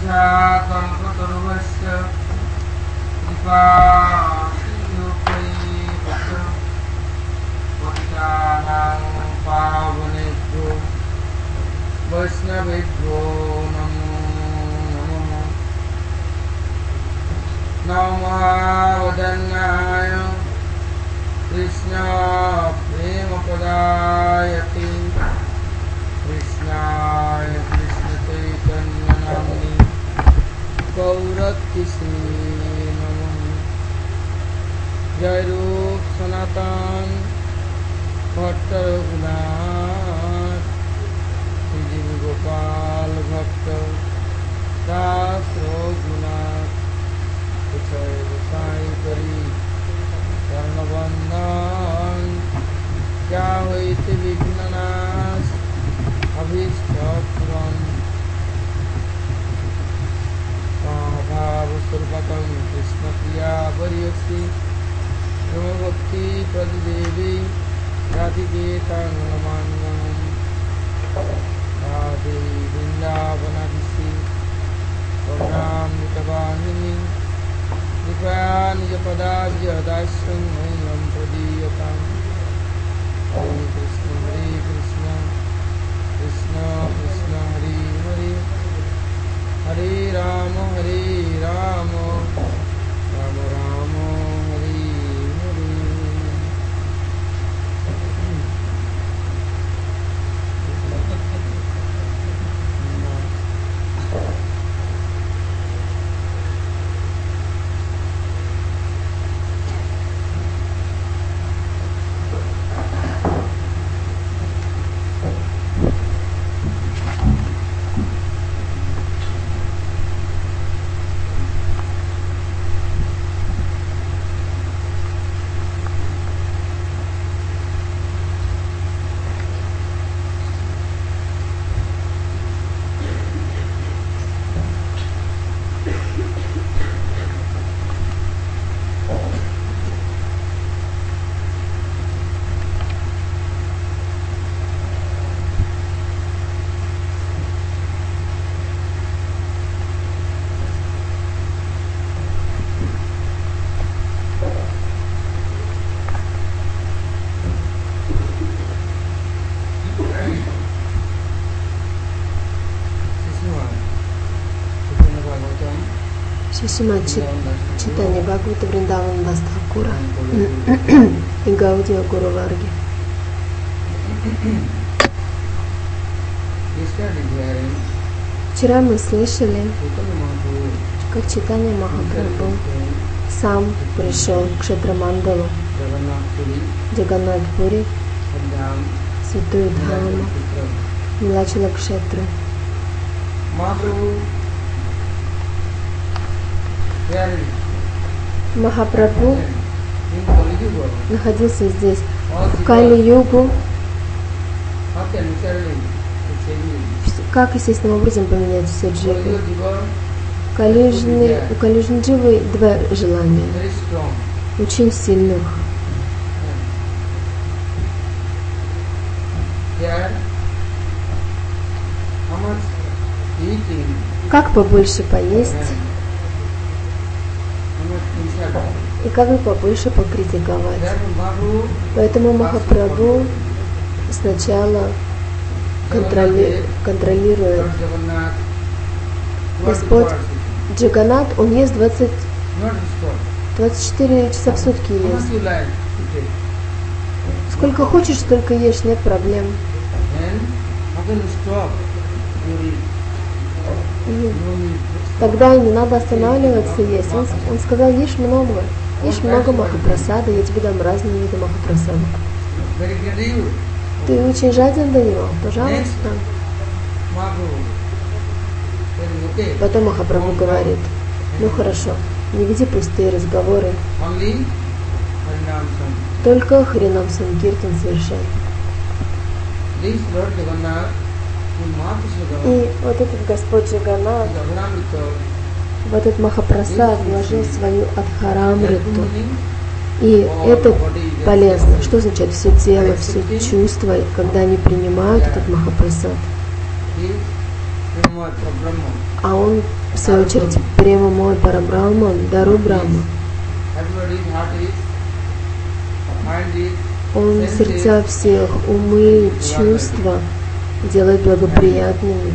Vaishnavibhyo namo namo Namo Vadanyaya Krishna Prema Padayati Krishnaya Krishna Chaitanya Namni Gauratise Namo Jai Rup Sanatan Bhatta Raghunath Jiv Gopal Bhakta Das Raghunath Puchai Sai Kari Karnavandhan Javaiti Vignanas Abhishtapuran Bhava Survatam Krishna Priya Variyasi Namo Bhakti Pradidevi Radhiketa Namanam Radhe Vrindavanadisi Varnam Nitavahini Nipaya Nijapadadya Dasyam Mayam Pradiyatam Hare Krishna Krishna Krishna Hare Hare Hare Rama Rama Rama Hare Hare Шримад Чайтанья Бхагавата Вриндавана Дас Тхакура и Гаудия Гуру Варги. Вчера мы слышали, как Чайтанья Махапрабху сам пришел к Кшетрамандалу, Джаганнатхпури, Святую Дхаму, Нилачала Кшетру. Махапрабху находился здесь в Кали-югу. Как естественным образом поменять все дживы? У калюжной дживы два желания, очень сильных. Как побольше поесть и как бы побольше покритиковать. Поэтому Махапрабху сначала контролирует. Господь Джаганнат, он ест 24 часа в сутки ест. Сколько хочешь, столько ешь, нет проблем. И тогда не надо останавливаться есть. Он сказал, ешь много махапрасада, я тебе дам разные виды махапрасада. Ты очень жаден до него, пожалуйста. Потом Махапрабху говорит, ну хорошо, не веди пустые разговоры, только Харинам Санкиртан совершай. И вот этот Господь Джаганнат, в этот Махапрасад вложил свою Адхарамриту. И это полезно. Что означает все тело, все чувства, когда они принимают этот Махапрасад? А он, в свою очередь, Премамой Парабрахман, Дару Брахма. Он сердца всех, умы, чувства делает благоприятными.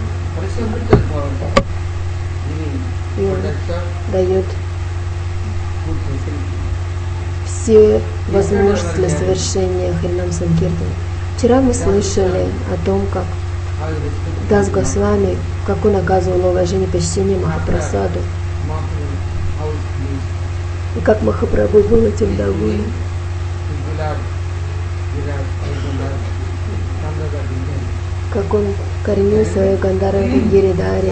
И он дает все возможности для совершения Харинам Санкиртана. Вчера мы слышали о том, как Дас Госвами, как он оказывал уважение и почтение Махапрасаду, и как Махапрабху был этим доволен. Как он коренил свою Гандараву Гиридари,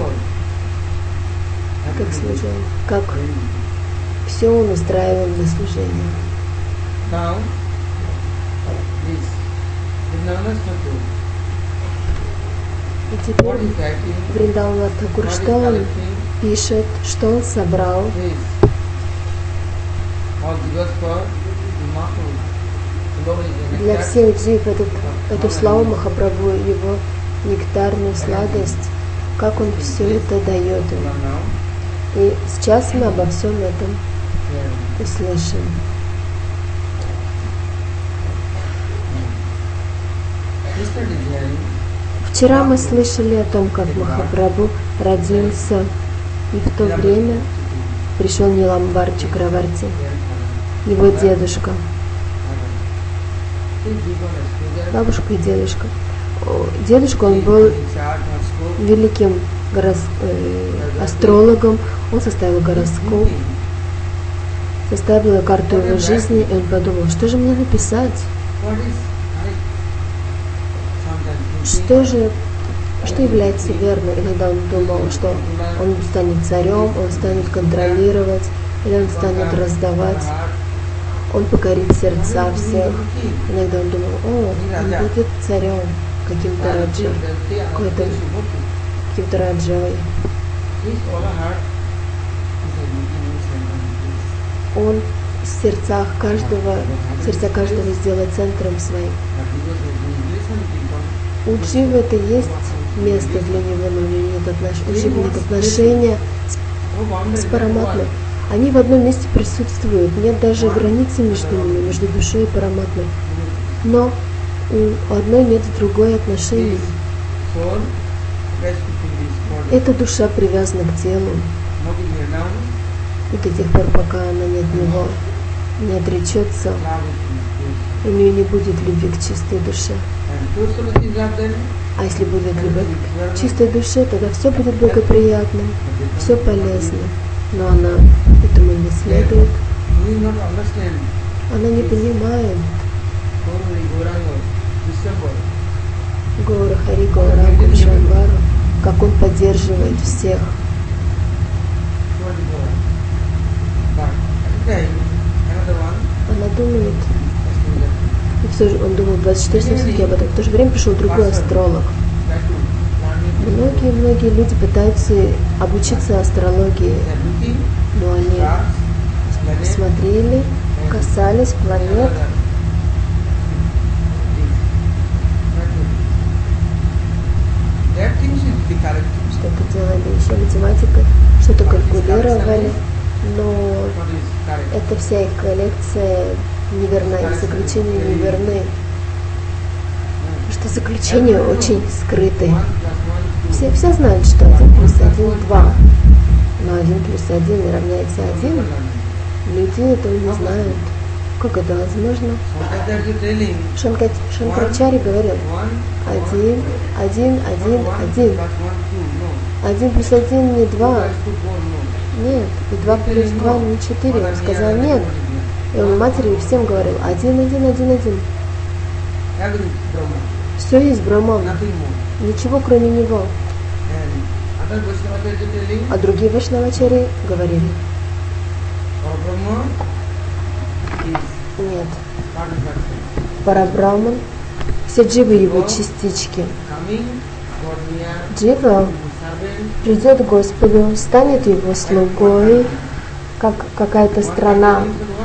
как служил, как все он устраивал для служения. И теперь Вриндавана Такур, что он пишет, что он собрал для всех джив эту славу Махапрабху, его нектарную сладость, как он все это дает им. И сейчас мы обо всем этом услышим. Вчера мы слышали о том, как Махапрабху родился, и в то время пришел Ниламбар Чакраварти, его дедушка, бабушка и дедушка. Дедушка, он был великим астрологом, он составил гороскоп, составил карту его жизни, и он подумал, что же мне написать? Что является верным? Иногда он думал, что он станет царем, он станет контролировать, или он станет раздавать, он покорит сердца всех. Иногда он думал, он будет царем, каким-то раджой. Он в сердца каждого сделает центром своим. У Джива это есть место для него, но у него нет отношения с Параматмой. Они в одном месте присутствуют, нет даже границы между ними, между душой и Параматмой. Но у одной нет другой отношений. Эта душа привязана к телу. И до тех пор, пока она не от него не отречется, у нее не будет любви к чистой душе. А если будет любовь к чистой душе, тогда все будет благоприятно, все полезно. Но она этому не следует. Она не понимает. Гора Хари Гауранга Вишвамбару, как он поддерживает всех. Она думает, и все же он думал 24 сутки об этом. В то же время пришел другой астролог. Многие люди пытаются обучиться астрологии, но они смотрели, касались планет. Что-то делали еще математикой, что-то калькулировали, но эта вся их коллекция неверна, их заключения неверны. Что заключения очень скрыты. Все знают, что 1 плюс 1 – 2, но 1 плюс 1 равняется 1. Люди этого не знают. Как это возможно? Шанкарачарья говорил: 1, 1, 1, 1. 1 плюс 1 не 2. Нет, и 2 плюс 2 не 4. Он сказал нет. И он матери всем говорил: 1, 1, 1, 1. Все есть Брахман. Ничего кроме него. А другие вайшнавачари говорили: нет. Парабрахман, все дживы его частички. Джива придет к Господу, станет его слугой, как какая-то страна.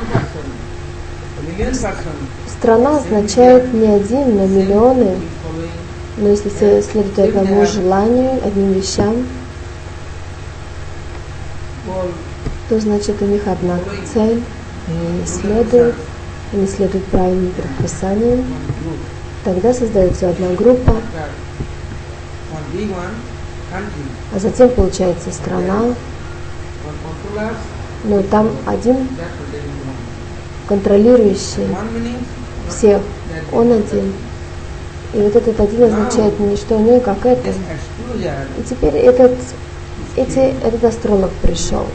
Страна означает не один, но миллионы. Но если следует одному желанию, одним вещам, то значит у них одна цель, они следуют правильным предписаниям, тогда создается одна группа, а затем получается страна, но там один контролирующий всех, он один. И вот этот один означает не что иное, как это. И теперь этот астролог пришел.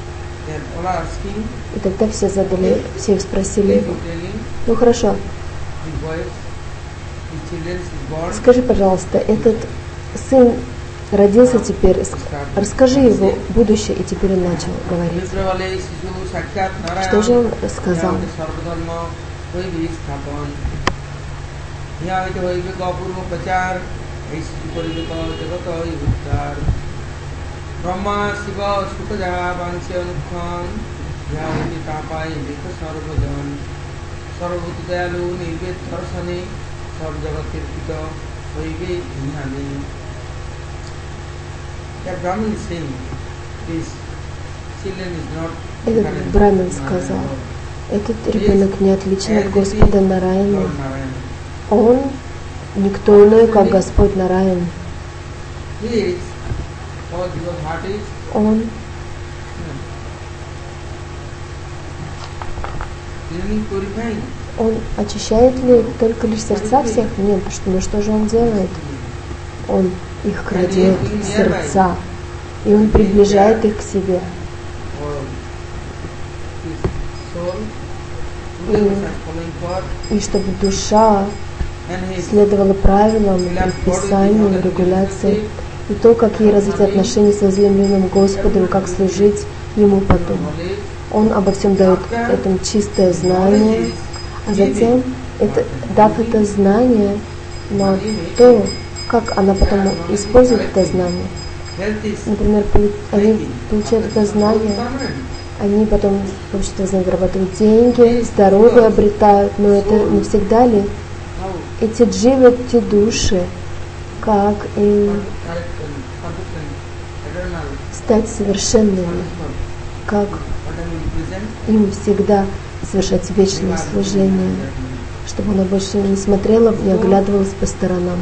И тогда все их спросили, ну хорошо, скажи, пожалуйста, этот сын родился теперь, расскажи его будущее, и теперь он начал говорить. Что же он сказал? Этот брамин сказал, этот ребенок не отличен от Господа Нараяна. Он никто иной, как Господь Нараян. Он очищает ли только лишь сердца всех? Нет, но что же он делает? Он их крадет, сердца, и он приближает их к себе. И чтобы душа следовала правилам, предписаниям, регуляции, и то, как ей развить отношения с возлюбленным Господом, как служить Ему потом. Он обо всем дает этому чистое знание, а затем, дав это знание, на то, как она потом использует это знание. Например, они получают это знание, они потом получают это знание, зарабатывают деньги, здоровье обретают, но это не всегда ли? Эти дживы, эти души, как им стать совершенными, как им всегда совершать вечное служение, чтобы она больше не смотрела, не оглядывалась по сторонам,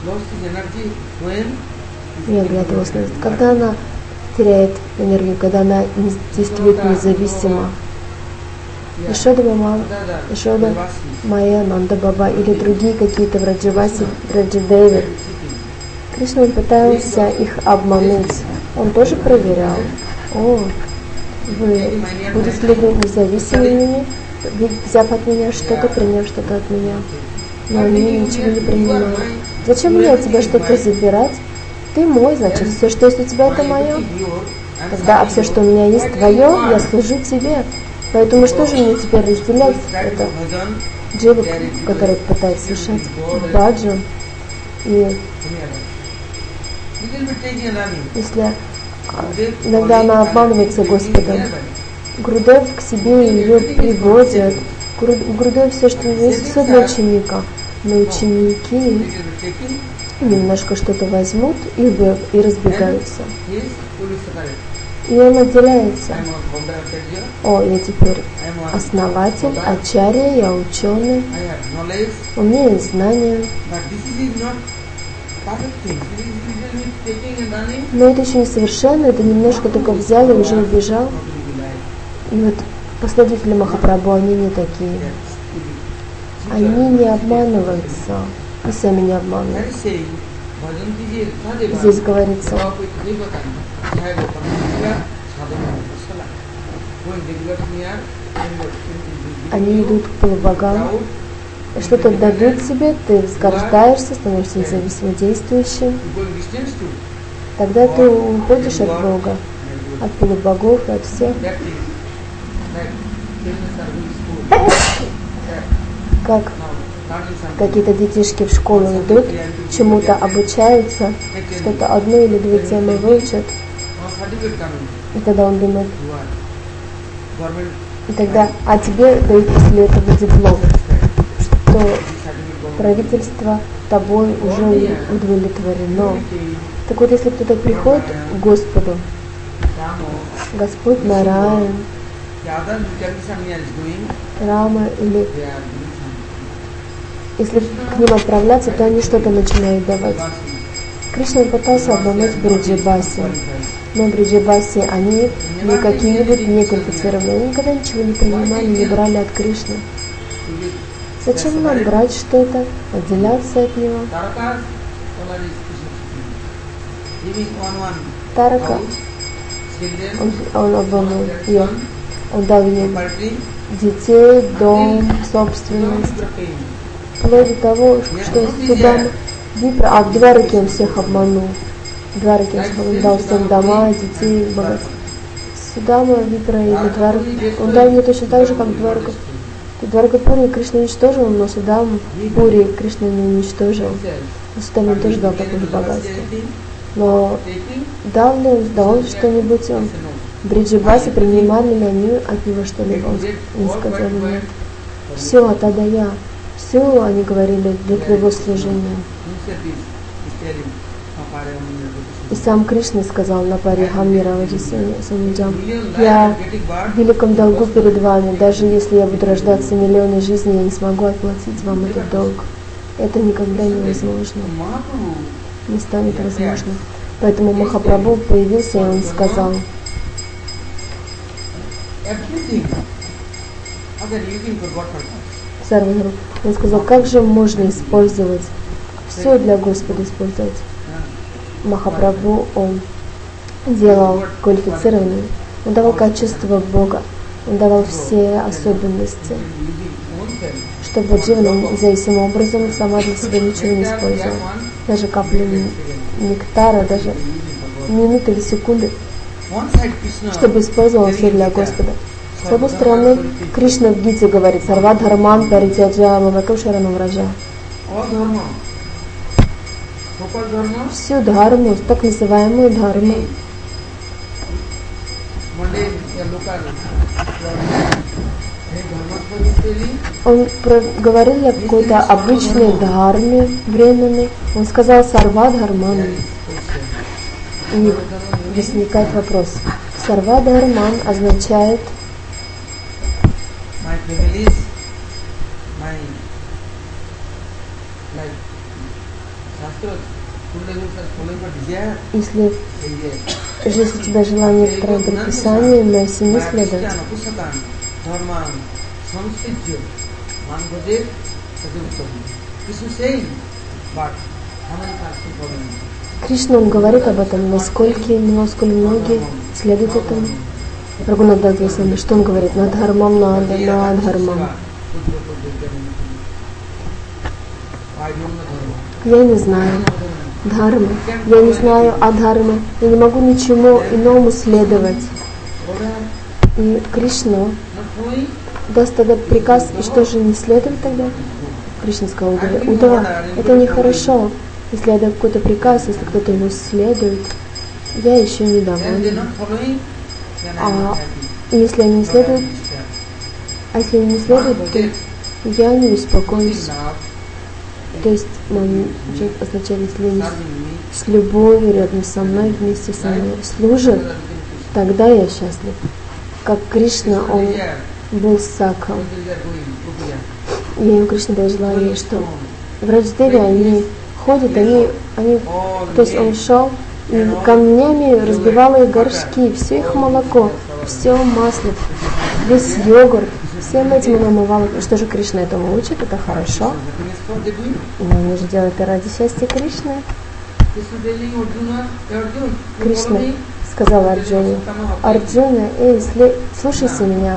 не оглядывалась назад. Когда она теряет энергию, когда она действует независимо. Ишода Майя, Нанда Баба или другие какие-то Враджаваси, Враджадеви. Кришна пытался их обмануть. Он тоже проверял. Вы будете ли вы независимыми, взяв от меня что-то, приняв что-то от меня? Но они ничего не принимают. Зачем мне от тебя что-то забирать? Ты мой, значит, все, что есть у тебя, это мое. Тогда, все, что у меня есть, твое, я служу тебе. Поэтому что же мне теперь разделять это? Дживу, который пытается совершать баджу, и если иногда она обманывается Господом, Гурудев к себе ее приводят. Гурудев все, что есть, все для ученика. Но ученики немножко что-то возьмут и разбегаются. И он отделяется. Я теперь основатель, ачарья, я ученый, у меня есть знания. Но это еще не совершенно, это немножко только взял и уже убежал. И вот последователи Махапрабху, они не такие. Они не обманываются, и сами не обманывают. Здесь говорится, они идут к полубогам, что-то дадут тебе, ты возгождаешься, становишься независимо действующим. Тогда ты уходишь от Бога, от полубогов и от всех. Как какие-то детишки в школу идут, чему-то обучаются, что-то одну или две темы выучат. И тогда он думает, и тогда, а тебе дают после этого диплом, что правительство тобой уже удовлетворено. Так вот, если кто-то приходит к Господу, Господь Нараян, Рама или если к ним отправляться, то они что-то начинают давать. Кришна пытался обмануть Бриджабаси, но Бриджабаси, они не какие-нибудь неквалифицированные, они никогда ничего не принимали, не брали от Кришны. Зачем нам брать что-то, отделяться от него? Тарака, он обманул ее, он дал ей детей, дом, собственность, вплоть до того, что Судама Випра, а в Двараке он всех обманул. В Двараке он дал всем дома, детей, богатство. Судама Випра и Дварака, он дал ей точно так же, как Дварака. Дварака Пури Кришна уничтожил, но Судам Пури Кришна не уничтожил. Судам тоже дал такое же богатство. Но дал он что-нибудь, Бриджабаси принимали ли они от него что-либо? Он сказали нет. Все, Атадая, все они говорили для твоего служения. И сам Кришна сказал на паре Хамира Самиджам: я в великом долгу перед вами, даже если я буду рождаться миллионы жизней, я не смогу отплатить вам этот долг. Это никогда невозможно. Не станет возможным. Поэтому Махапрабху появился, и он сказал: Сарвагуру, он сказал, как же можно использовать все для Господа использовать. Махапрабху он делал квалифицированным, он давал качество Бога, он давал все особенности, чтобы дживна независимым образом сама для себя ничего не использовала. Даже каплю нектара, даже минуты или секунды, чтобы использовал все для Господа. С одной стороны, Кришна в Гите говорит: Сарва Дхарман Паритяджа Мамакам Шаранам Раджа. Всю дхарму, так называемую дхарму. Он говорил о какой-то обычной дхарме, временной. Он сказал Сарва Дхарман. И возникает вопрос. Сарва Дхарман означает если у тебя желание второе предписание, моей семьи следовать. Кришна он говорит об этом, насколько многие следуют этому. Рагунат Дасвами, что он говорит? Надхармам, надхармам. Я не знаю дхармы, я не знаю адхармы, я не могу ничему иному следовать. И Кришна даст тогда приказ, и что же не следует тогда? Кришна сказал Удава, это нехорошо. Если я дам какой-то приказ, если кто-то ему следует, я еще не доволен. А если они не следуют, то я не беспокоюсь. То есть, означает, если они с любовью рядом со мной, вместе со мной служат, тогда я счастлив. Как Кришна, он был сакхом. И ему Кришна дал желание, что в Радждеве они ходят, то есть он шел и камнями разбивал их горшки, все их молоко, все масло, весь йогурт, всем этим он омывал. Что же Кришна этому учит? Это хорошо. Но они же делают это ради счастья Кришны. Кришна сказал Арджуне: Арджуна, слушайся меня.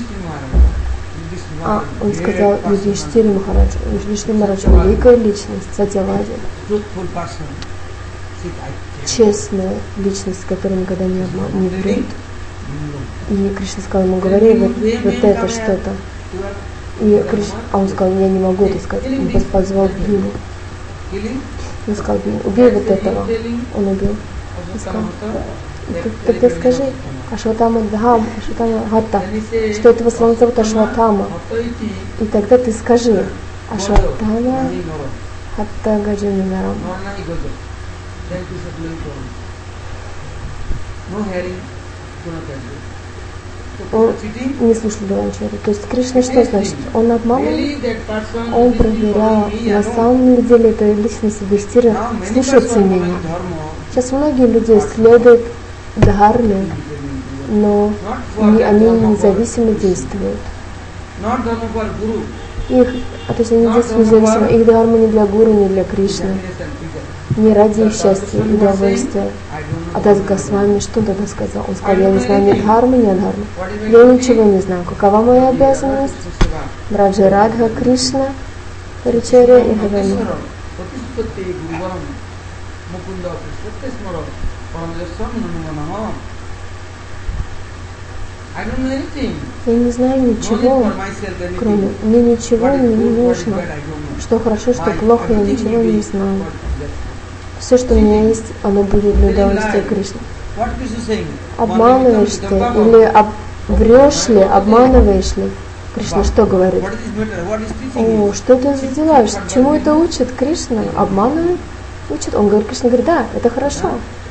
Он сказал Юдхиштире Махараджу. Юдхиштире Махараджу — великая личность, Сатьявади. Честная личность, которая никогда не врет. И Кришна сказал ему: говори вот это что-то. И Кришна, он сказал: я не могу это сказать. Он позвал Бхиму. Он сказал: убей вот этого. Он убил. Он сказал: ты скажи Ашватама Дхам, Ашватама Гата, что этого слона зовут Ашватама. И тогда ты скажи Ашватама Хатта Гаджаминарам. Он не слушал Диванчари. То есть Кришна что значит? Он обманывает, он проверял, на самом деле эта личность Юдхистхира слушается меня. Сейчас многие люди следуют дхарме, но они независимо действуют. То есть они действуют независимо. Их дхарма не для гуру, не для Кришны, не ради их счастья и удовольствия. А Дас Госвами что тогда сказал? Он сказал, я не знаю ни дхармы, ни адхармы. Я ничего не знаю. Какова моя обязанность? Браджа Радха Кришна, Паричарья и Гавани. Я не знаю ничего, кроме мне ничего не нужно. Что хорошо, что плохо, я ничего не знаю. Все, что у меня есть, оно будет для удовольствия Кришны. Обманываешь ты или врешь ли, обманываешь ли? Кришна что говорит? О, что ты делаешь? Чему это учит Кришна? Обманывает? Учит? Он говорит, Кришна говорит, да, это хорошо.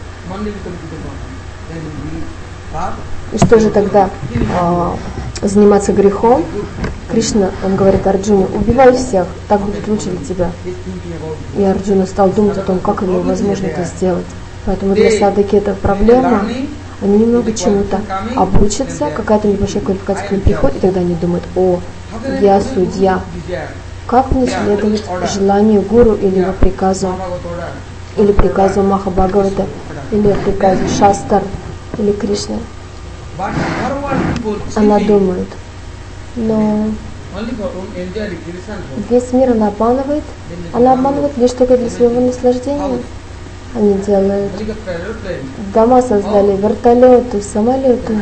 И что же тогда заниматься грехом? Кришна, он говорит Арджуне, убивай всех, так будет лучше для тебя. И Арджуна стал думать о том, как его возможно это сделать. Поэтому для садаки это проблема. Они немного чему-то обучатся, какая-то небольшая квалификация к ним приходит, и тогда они думают, о, я судья. Как мне следовать желанию гуру или его приказу? Или приказу Махабхагавата, или приказу Шастар, или Кришны. Она думает, но весь мир она обманывает лишь только для своего наслаждения. Они делают дома, создали вертолеты, самолеты.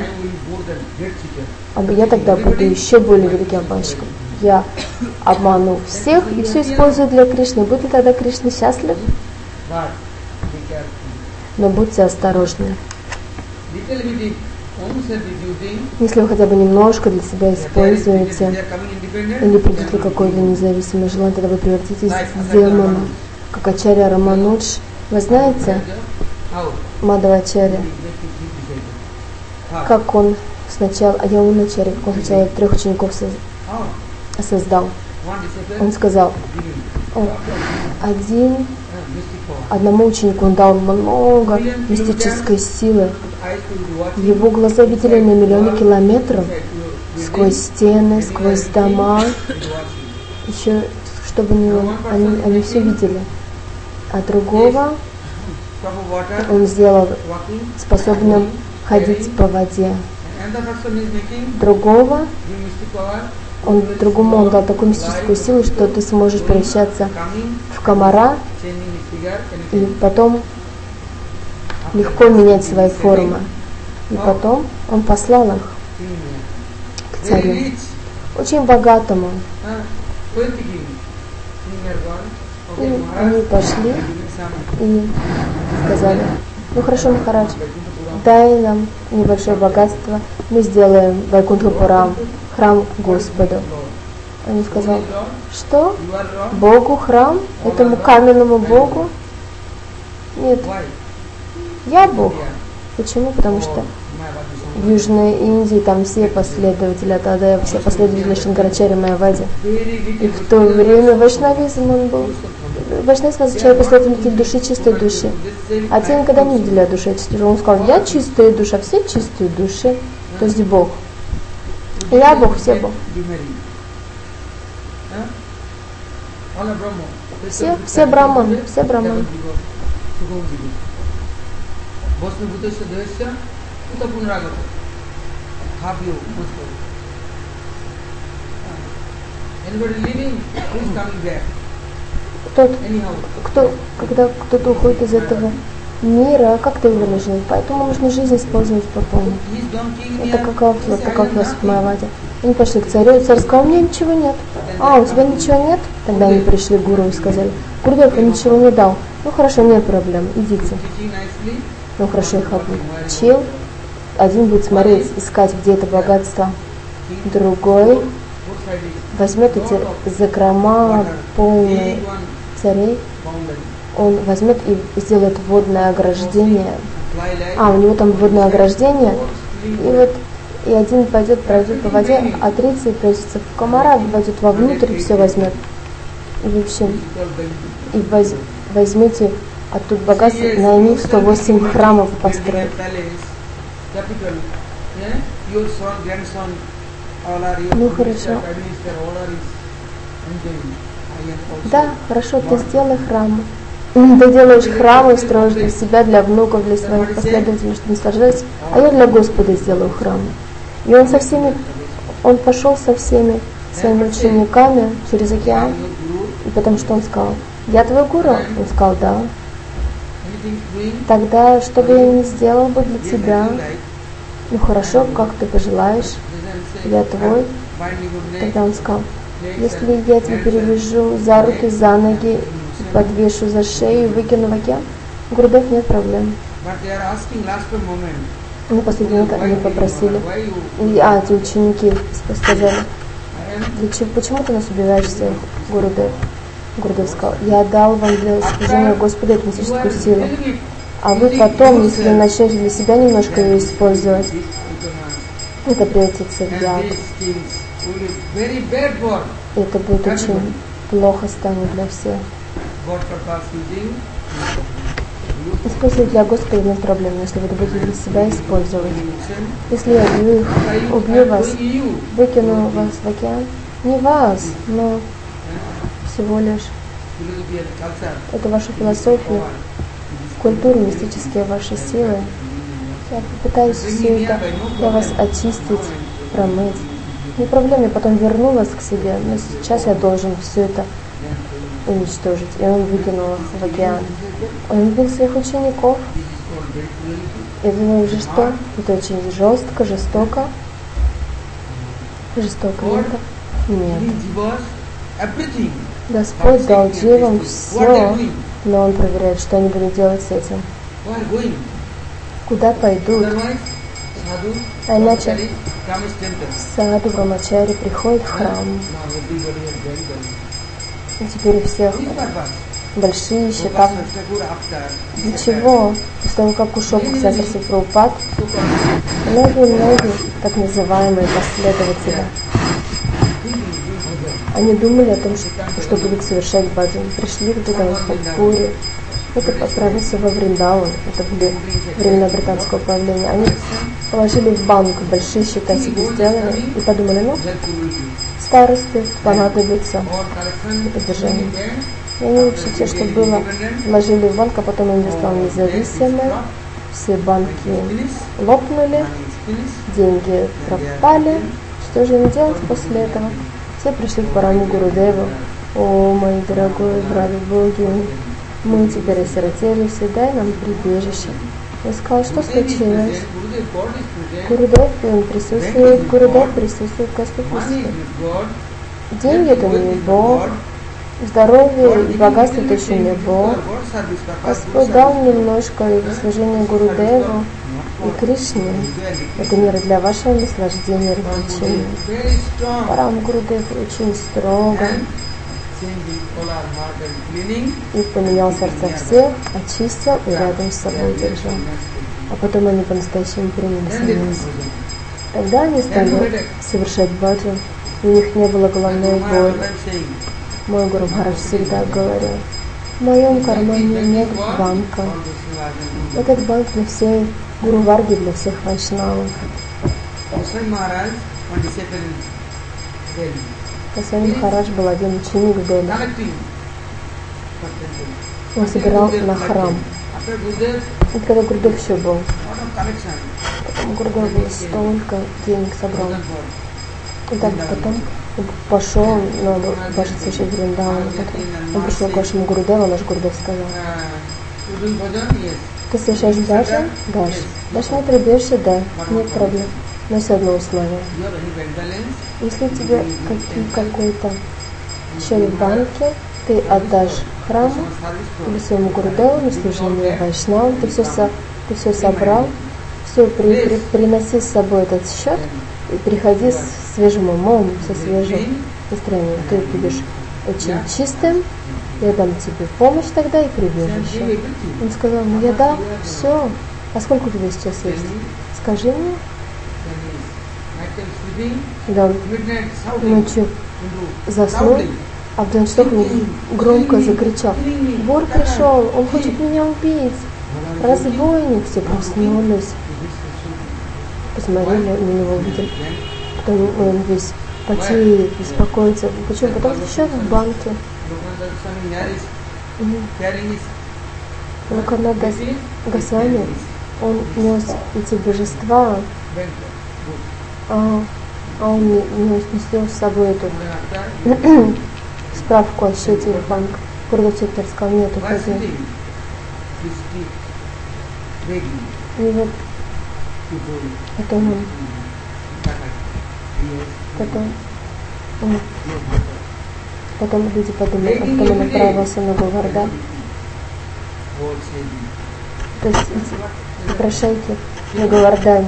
А я тогда буду еще более великим обманщиком. Я обману всех и все использую для Кришны. Будет ли тогда Кришна счастлив? Но будьте осторожны. Если вы хотя бы немножко для себя используете, или придет ли какое-то независимое желание, тогда вы превратитесь в демона, как Ачарья Раманудж. Вы знаете, Мадхавачарья, как он сначала, Ямуначарья, как он сначала 3 учеников создал. Он сказал, одному ученику он дал много мистической силы. Его глаза видели на миллионы километров, сквозь стены, сквозь дома, еще чтобы они все видели. А другого он сделал способным ходить по воде. Другому он дал такую мистическую силу, что ты сможешь превращаться в комара и потом легко менять свои формы. И потом он послал их к царю, очень богатому. И они пошли и сказали, ну хорошо, Махарадж, дай нам небольшое богатство, мы сделаем Вайкунтхапурам, храм Господу. Они сказали, что? Богу храм? Этому каменному Богу? Нет. Я Бог. Почему? Потому что в Южной Индии там все последователи Тадая, все последователи Шанкарачарьи Майявади. И в то время вайшнавизм он был. Вайшнавизм означает последователь души, чистой души. А те никогда не видели души чистой души. Он сказал, я чистая душа, все чистые души, то есть Бог. И я Бог, все Бог. Все браман, все браман. Когда кто-то уходит из этого мира, как ты его жить? Поэтому нужно жизнь использовать по полной. Это как в Майяваде. Они пошли к царю, и царь сказал, у меня ничего нет. А, у тебя ничего нет? Тогда они пришли к гуру и сказали, Гурудев ничего не дал. Ну хорошо, нет проблем, идите. Ну хорошо, их обучил. Один будет смотреть, искать, где это богатство. Другой возьмет эти закрома полные царей. Он возьмет и сделает водное ограждение. У него там водное ограждение, И вот и один пройдет по воде, а третий прячется в комара, войдет вовнутрь, все возьмет. И в общем, возьмите оттуда богатство, на них 108 храмов построить. Ну хорошо. Да, ты сделай храмы. Ты делаешь храмы, строишь для себя, для внуков, для своих последователей, чтобы наслаждаться. А я для Господа сделаю храмы. И он пошел со всеми своими учениками через океан. И потому что он сказал: я твой гуру? Он сказал: да. Тогда, что бы я ни сделал бы для тебя, ну хорошо, как ты пожелаешь, я твой. Тогда он сказал: если я тебя перевяжу за руки, за ноги, подвешу за шею и выкину в океан, Гурудев, нет проблем. Ну, последний момент они попросили, эти ученики сказали: почему ты нас убиваешь всех, Гурудев? Гурудев сказал: я дал вам для служения Господа эту мистическую силу, а вы потом, если начнете для себя немножко ее использовать, это превратится в яд. Это будет очень плохо станет для всех. Использовать для Господа нет проблем, если вы это будете для себя использовать. Если я убью вас, выкину вас в океан, не вас, но всего лишь это ваша философия, культура, мистические ваши силы. Я попытаюсь все это для вас очистить, промыть. Не проблема, я потом верну вас к себе, но сейчас я должен все это уничтожить. И он выкинул их в океан. Он убил своих учеников. И думаю, уже что? Это очень жестоко. Жестоко это? Нет. Господь дал дживам все, но Он проверяет, что они будут делать с этим. Куда пойдут? А иначе Саду Брамачари приходит в храм. И теперь у всех большие счета. Для чего? После того, как ушел Сарасвати Прабхупад, многие так называемые последователи, они думали о том, что будут совершать баджан. Пришли туда в Пури. Это отправился во Вриндаван. Это были времена британского правления. Они положили в банк большие счета себе сделали и подумали: старости понадобится поддержание. И они вообще все, что было, вложили в банк, а потом Индия стала независимой. Все банки лопнули, деньги пропали. Что же им делать после этого? Все пришли к Параму Гурудеву: о, мой дорогой брат Боги, мы теперь осиротели, все, дай нам прибежище. Я сказал: что случилось? Гурудев, он присутствует, Господь присутствует. Деньги это не Бог, здоровье и богатство это еще не Бог. Господь дал немножко служения Гурудеву и Кришне. Это мир для вашего наслаждения, развлечения. Парам Гурудев очень строго и поменял сердца всех, очистил и рядом с собой держал. А потом они по-настоящему приняли самим. Тогда они стали совершать баджан, и у них не было головной боли. Мой Гуру Махарадж всегда говорил: в моем кармане нет банка. Этот банк для всей Гуру Варги, для всех вайшнавов. Госвами Махарадж был один ученик в Дели. Он собирал на храм. И когда Гурудев еще был, Гурудев был столько денег собрал. И так потом пошел, надо даже совершить Вриндаван. Он пришел к вашему Гурудеву, наш Гурудев сказал: ты совершаешь баджан? Дашь. Дашь мне прибежище? Да, нет проблем. Но есть одно условие. Если тебе какой-то счет в банке, ты отдашь храму или своему Гурудеву на служение вайшнавам, ты все собрал, все приноси с собой этот счет и приходи с свежим умом, со свежим настроением. Ты будешь очень чистым, я дам тебе помощь тогда и прибежище. Он сказал: я дал все. А сколько у тебя сейчас есть? Скажи мне. когда он ночью заснул, а в 12 часов громко закричал: «Вор пришел, он хочет меня убить! Разбойник!» Все проснулись, посмотрели на него, увидели. Потом он весь потеет, беспокоится. Почему? Потому что сейчас в банке. Локанада Госвами, он нес эти божества, а он нес с собой эту справку о счете в банк. Курдачектор сказал: нет, уходи. И вот потом люди подумали, потом он отправился на Говардан. То есть попрошайки на Говардане,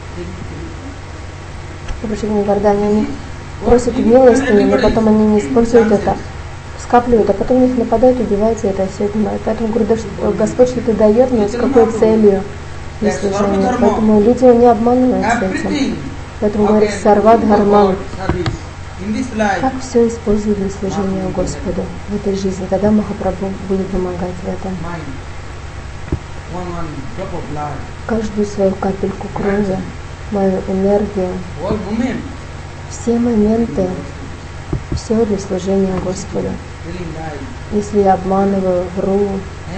они просят милостыни, но потом они не используют это, скапливают, а потом их нападают, убиваются, и это все отнимают. Поэтому говорю, что Господь что-то дает, но с какой целью для служения. Поэтому люди не обманываются этим. Поэтому говорит Сарва Дхарман. Как все используют для служения Господу в этой жизни, тогда Махапрабху будет помогать в этом. Каждую свою капельку крови, мою энергию, все моменты, все для служения Господу. Если я обманываю, вру,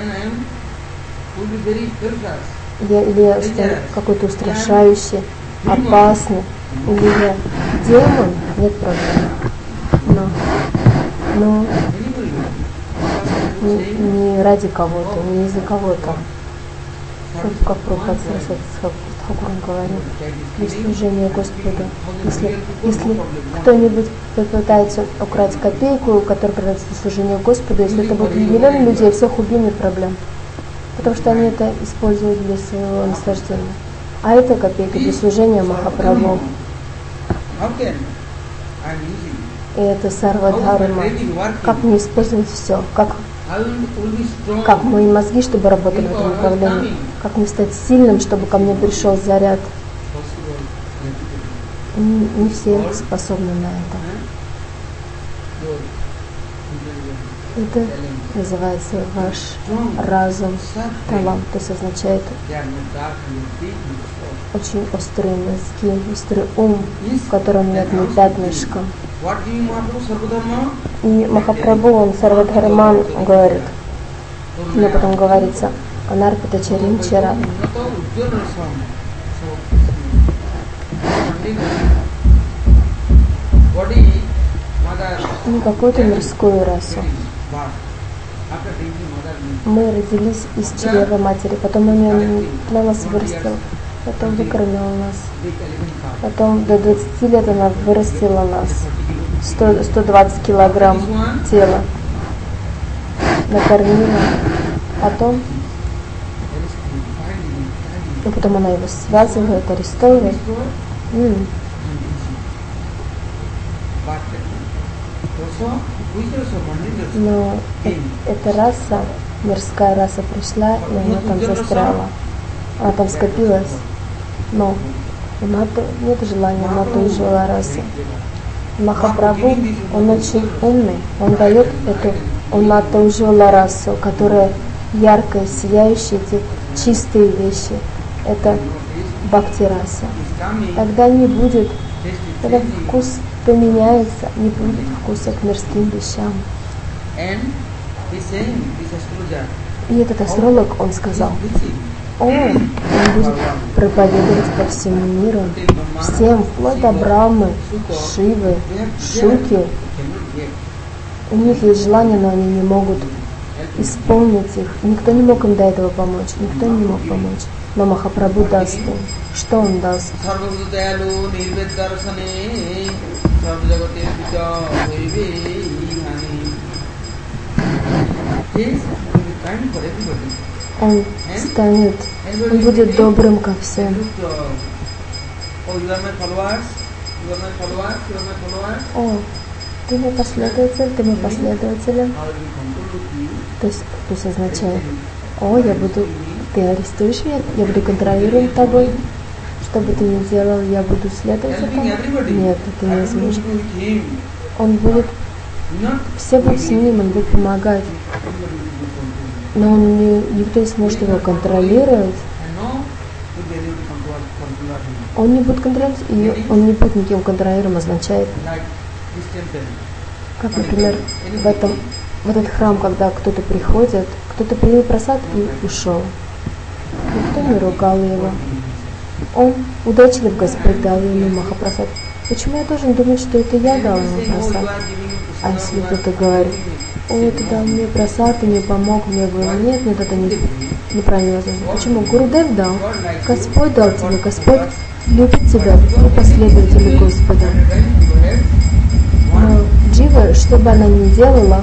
или я какой-то устрашающий, опасный, или я демон, нет проблем. Но не ради кого-то, не из-за кого-то. Как Прабхупад Тхакур говорит, для служения Господу. Если кто-нибудь попытается украсть копейку, которая продается для служения Господу, если это будет миллион людей, всех убьют, нет проблем. Потому что они это используют для своего наслаждения. А эта копейка для служения Махапрабху. И это Сарвадхарма. Как мне использовать все? Как мои мозги, чтобы работали в этом направлении? Как мне стать сильным, чтобы ко мне пришел заряд? Не все способны на это. Это называется ваш разум, талант, то есть означает очень острые мозги, острый ум, в котором нет ни пятнышка. И Махапрабху, он Сарвадхарман говорит, но потом говорится, Анарпита Чаринчара. Не какую-то мирскую расу. Мы родились из чрева матери, потом он на нас вырастил, потом выкормил нас. Потом до 20 лет она вырастила нас. 120 килограмм тела. Накормила. Потом она его связывает, арестовывает. Но эта раса, мирская раса пришла, и она там застряла. Она там скопилась. Но нет желания, она тоже жила раса. Махапрабху, он очень умный. Он дает эту унатаужила расу, которая яркая, сияющая, эти чистые вещи. Это бхакти-раса. Тогда не будет, когда вкус поменяется, не будет вкуса к мирским вещам. И этот астролог, он сказал, он будет проповедовать по всему миру, всем, вплоть до Брамы, Шивы, Шуки. У них есть желание, но они не могут исполнить их. Никто не мог им до этого помочь, никто не мог помочь. Но Махапрабху даст им. Что он даст? Он станет, он будет добрым ко всем. О, ты мой последователь, ты мой последователь. То есть означает, ты арестуешь меня, я буду контролировать тобой. что бы ты ни делал, я буду следовать этому? Нет, это невозможно. Он будет, все будут с ним, он будет помогать. Но никто не сможет его контролировать. Он не будет контролировать, и он не будет никаким контролером, означает, как, например, в этот храм, когда кто-то приходит, кто-то принял просад и ушел. Никто не ругал его. Он удачлив, Господь дал ему Махапрасад. Почему я должен думать, что это я дал ему просад? А если кто-то говорит: о, ты дал мне просад, ты не помог мне, говорю, нет, это неправильно. Почему? Гурудев дал, Господь дал тебе, Господь любит тебя, мы последователи Господа. Но джива, что бы она ни делала,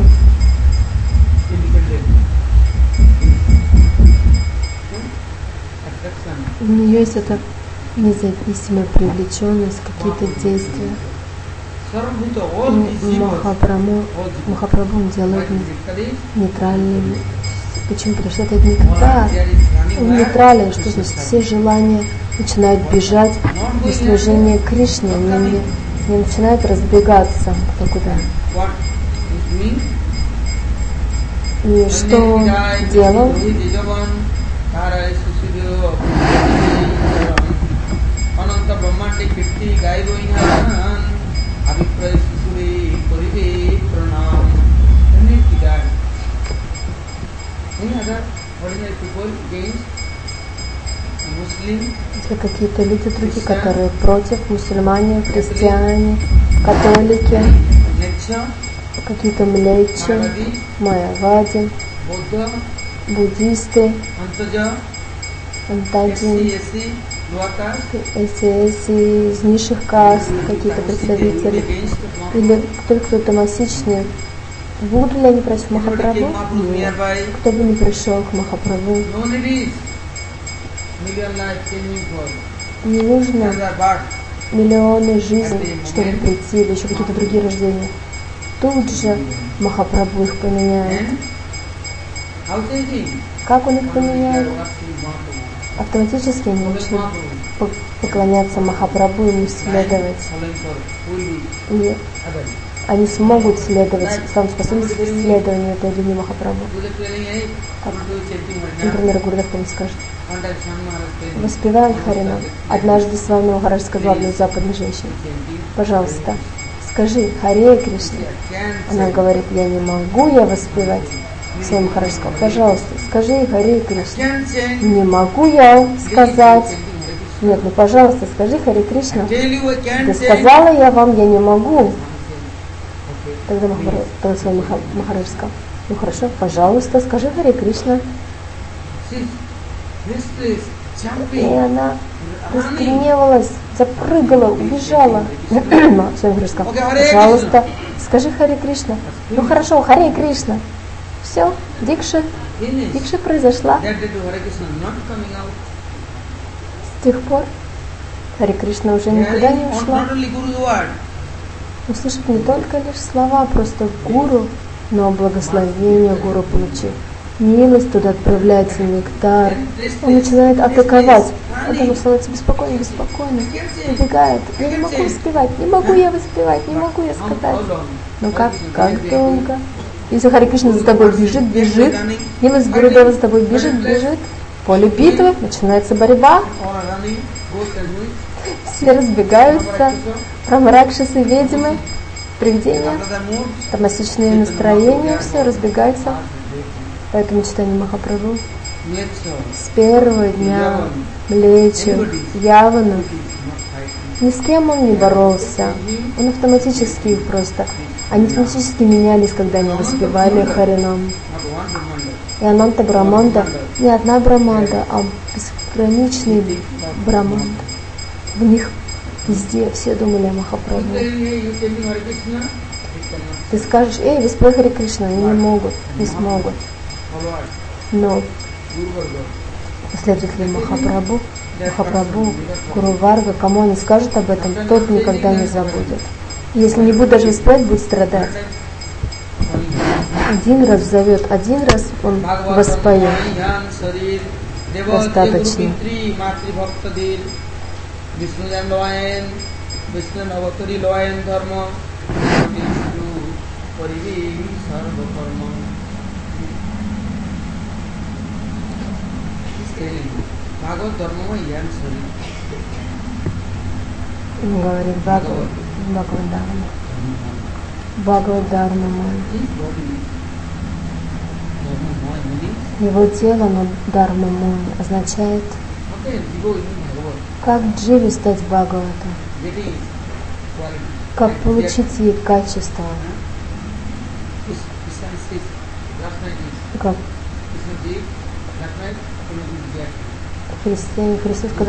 у нее есть эта независимая привлеченность, какие-то действия. Махапрабху делает нейтральными. Почему? Потому что это никогда нейтрально, что значит все желания начинают бежать на служение Кришне, они не начинают разбегаться куда. И что он делал? Это какие-то люди другие, которые против, мусульмане, христиане, католики, какие-то млечи, майявади, буддисты, антаджи, СС из низших каст, какие-то представители, или кто-то массичный. Будут ли они против Махапрабху? Нет. Кто бы не пришел к Махапрабху. Не нужно миллионы жизней, чтобы прийти, или еще какие-то другие рождения. Тут же Махапрабху их поменяет. Как он их поменяет? Автоматически они начнут поклоняться Махапрабху и ему следовать. И они смогут следовать, станут способны к следованию этой линии Махапрабху. Например, Гурудев вам скажет: воспеваем Харинам. Однажды с вами Махарадж сказал одной западной женщине: пожалуйста, скажи Харе Кришна. Она говорит: я не могу я воспевать. Свой Махарадж сказал: пожалуйста, скажи Харе Кришна. Не могу я сказать. Нет, ну пожалуйста, скажи Харе Кришна. Да сказала я вам, я не могу. Тогда свой Махарадж сказал: ну хорошо, пожалуйста, скажи Харе Кришна. И она разгневалась, запрыгала, убежала. Свой Махарадж сказал: пожалуйста, скажи Харе Кришна. Ну хорошо, Харе Кришна. Все, дикша произошла. С тех пор Харе Кришна уже никуда не ушла. Услышать не только лишь слова, просто гуру, но благословение гуру получил. Милость туда отправляется, нектар. Он начинает атаковать. Потом он становится беспокойно, убегает. Я не могу воспевать, не могу я воспевать, не могу я сказать. Ну как долго? Если Харе Кришна за тобой бежит, милость Гурудева за тобой бежит, поле битвы, начинается борьба. Все разбегаются, Рамаракшасы, ведьмы, привидения, тамасичные настроения, все разбегаются. Поэтому читание Махапрабху с первого дня Млечи, Явану, ни с кем он не боролся, он автоматически их просто, они автоматически менялись, когда они воспевали Харинам. И Ананта Браманда, не одна Браманда, а безграничный Браманда. В них везде все думали о Махапрабху. Ты скажешь: эй, воспой Харе Кришна, они не смогут. Но последователи Махапрабху, Гуру Варга, кому они скажут об этом, тот никогда не забудет. Если не будет даже воспевать, будет страдать. Один раз зовет, один раз он воспоет. Достаточно. Vishnu and Loyan, Vishnu Navatari Loyan Dharma, Vishnu Parivi Sarva Karma. He's telling Bhagavad Dharma Yan Sari. Он говорит Бхагавад Дharma. Бхагавад Dharma мой. Его тело, но Дharma мой, означает, как дживе стать Бхагаватом, как получить ей качество, как Христос, когда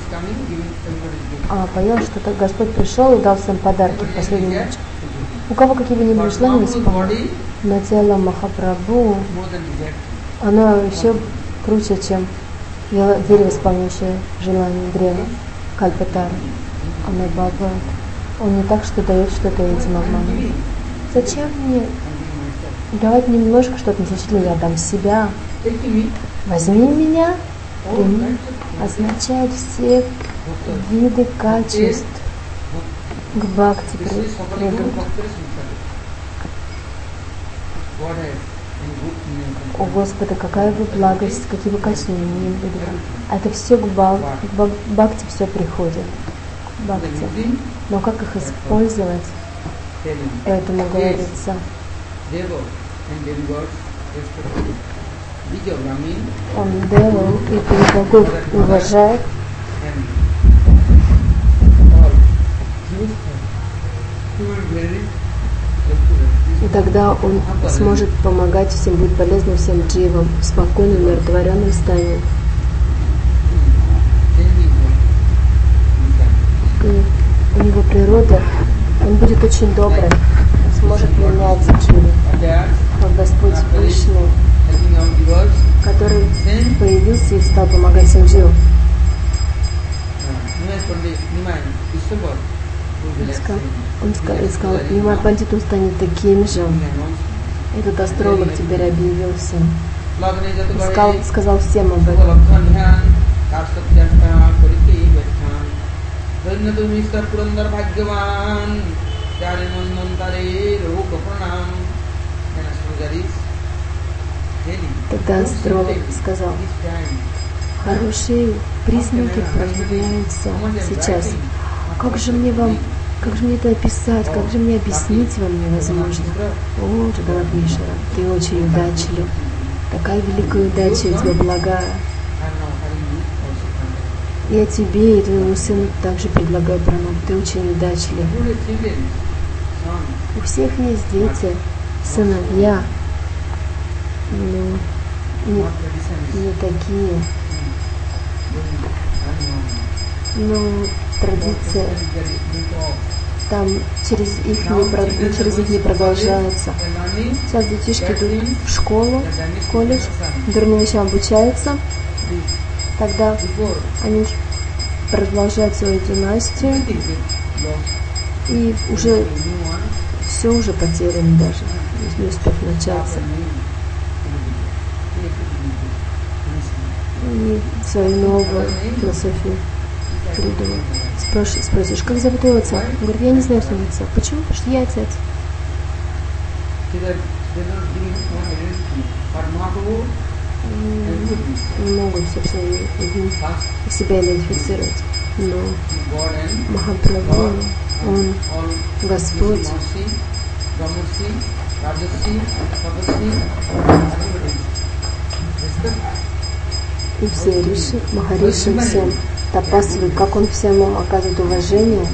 поел, что Господь пришел и дал всем подарки в последнюю ночь. У кого какие бы ни были желания исполнить, но тело Махапрабху, оно еще круче, чем дерево, исполняющее желание древа, Кальпатара. Оно Бхагават. Он не так, что дает что-то этим обманом. Зачем мне давать немножко что-то незначительное? Я дам себя. Возьми меня. Прими. Означает все виды качеств к бхакти придут. У Господа какая бы благость, какие бы качества ни были. Это все к бхакти все приходит. К бхакти. Но как их использовать? Поэтому говорится, он деву и педагогов уважает. И тогда он сможет помогать всем, будет полезным всем дживам, в спокойном, умиротворенном стане. И у него природа, он будет очень добрый, сможет менять дживы. Как Господь Вишну, который появился и стал помогать всем дживам. Он сказал, Нимай Пандит, он станет таким же. Этот астролог теперь объявил всем. Сказал всем об этом. Тогда астролог сказал, хорошие признаки проявляются сейчас. Как же мне это описать, как же мне объяснить вам невозможно? О, Джаганнат Мишра, ты очень удачлив. Такая великая удача, я тебе благая. Я тебе и твоему сыну также предлагаю пранам. Ты очень удачлив. У всех есть дети, сыновья, но не такие. Но традиция там через их не продолжается. Сейчас детишки идут в школу, в колледж, дурным вещам обучаются. Тогда они продолжают свою династию, и уже все уже потеряно даже, не успев начаться. И свою новую философию придумал. Спросишь, как зовут твоего отца? Он говорит, я не знаю своего отца. Почему? Потому что я отец. Не могут себя идентифицировать. Но Махапрабху, он Господь. И все риши, Махариши, всем тапасвы, как он всем оказывает уважение.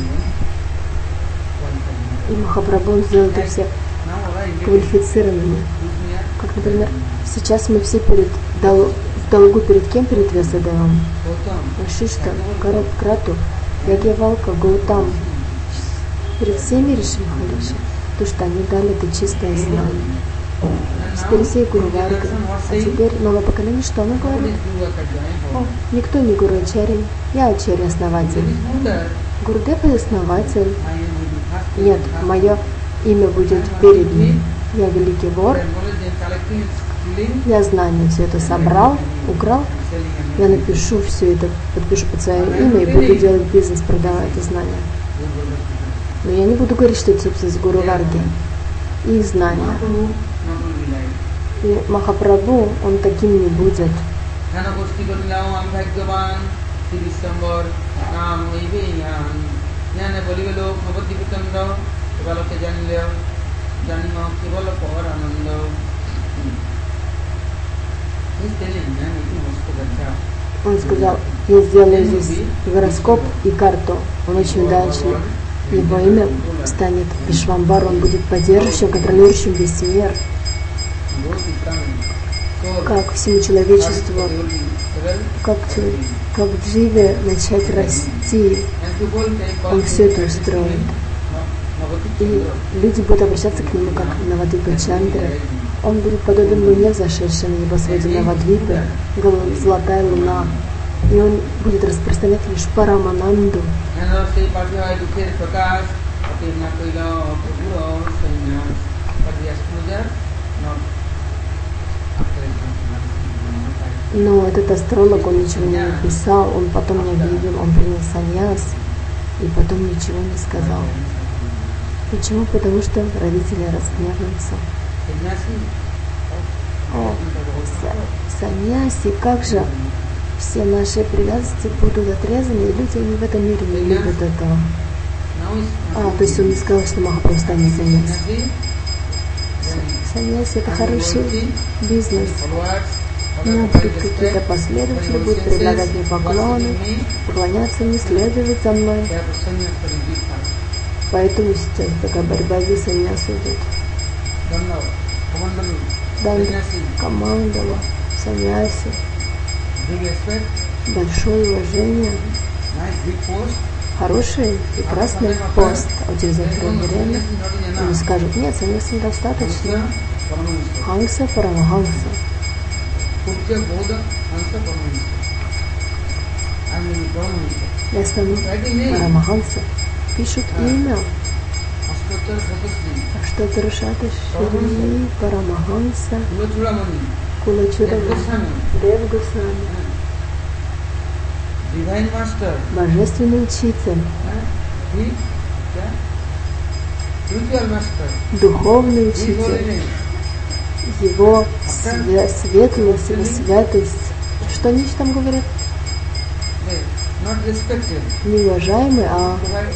И Махапрабху сделал это все квалифицированными. Как, например, сейчас мы все в долгу перед кем? Перед Вьясадевом. Вашишта, Крату, Ягьявалка, Гаутам. Перед всеми риши Махариши. То, что они дали это чистое знание. Теперь все Гуру Варга. А теперь новое поколение, что оно говорит? О, никто не Гуру Ачарья. Я Ачарья основатель. Гурудев основатель. Нет, мое имя будет перед ним. Я великий вор. Я знание все это собрал, украл Я напишу все это, подпишу под свое имя и буду делать бизнес, продавая это знание. Но я не буду говорить, что это собственность Гуру Варги и их знания. И Махапрабху, он таким не будет. Он сказал, я сделаю здесь гороскоп и карту. Он очень удачлив. Его имя станет Вишвамбар, он будет поддерживающим, контролирующим весь мир. Как всему человечеству, как дживе начать расти, он все это устроит. И люди будут обращаться к нему как Навадвипа Чандра. Он будет подобен луне, взошедшей на небосводе Навадвипы, золотая луна. И он будет распространять лишь Парамананду. Но этот астролог, он ничего не написал, он потом не объявил, он принял саньяс и потом ничего не сказал. Почему? Потому что родители разгневаются. О, саньяси, как же все наши привязанности будут отрезаны, и люди они в этом мире не любят этого. То есть он не сказал, что Махапрабху станет саньяси. Саньяси — это хороший бизнес. У меня будут какие-то последователи, будут предлагать мне поклоны, поклоняться мне, следовать за мной. Поэтому сейчас такая борьба за саньясу идет. Командова, саньяси. Большое уважение. Хороший, прекрасный пост. А через некоторое время они скажут, нет, саньяси недостаточно. Ханса Парамаханса. Я стану Парамаханса. Пишут имя. Что-то Рушата Шри Парамаханса Кулачурамани Дев Госвами. Божественный учитель, духовный учитель, его светлость, его святость. Что они там говорят? Не уважаемый, а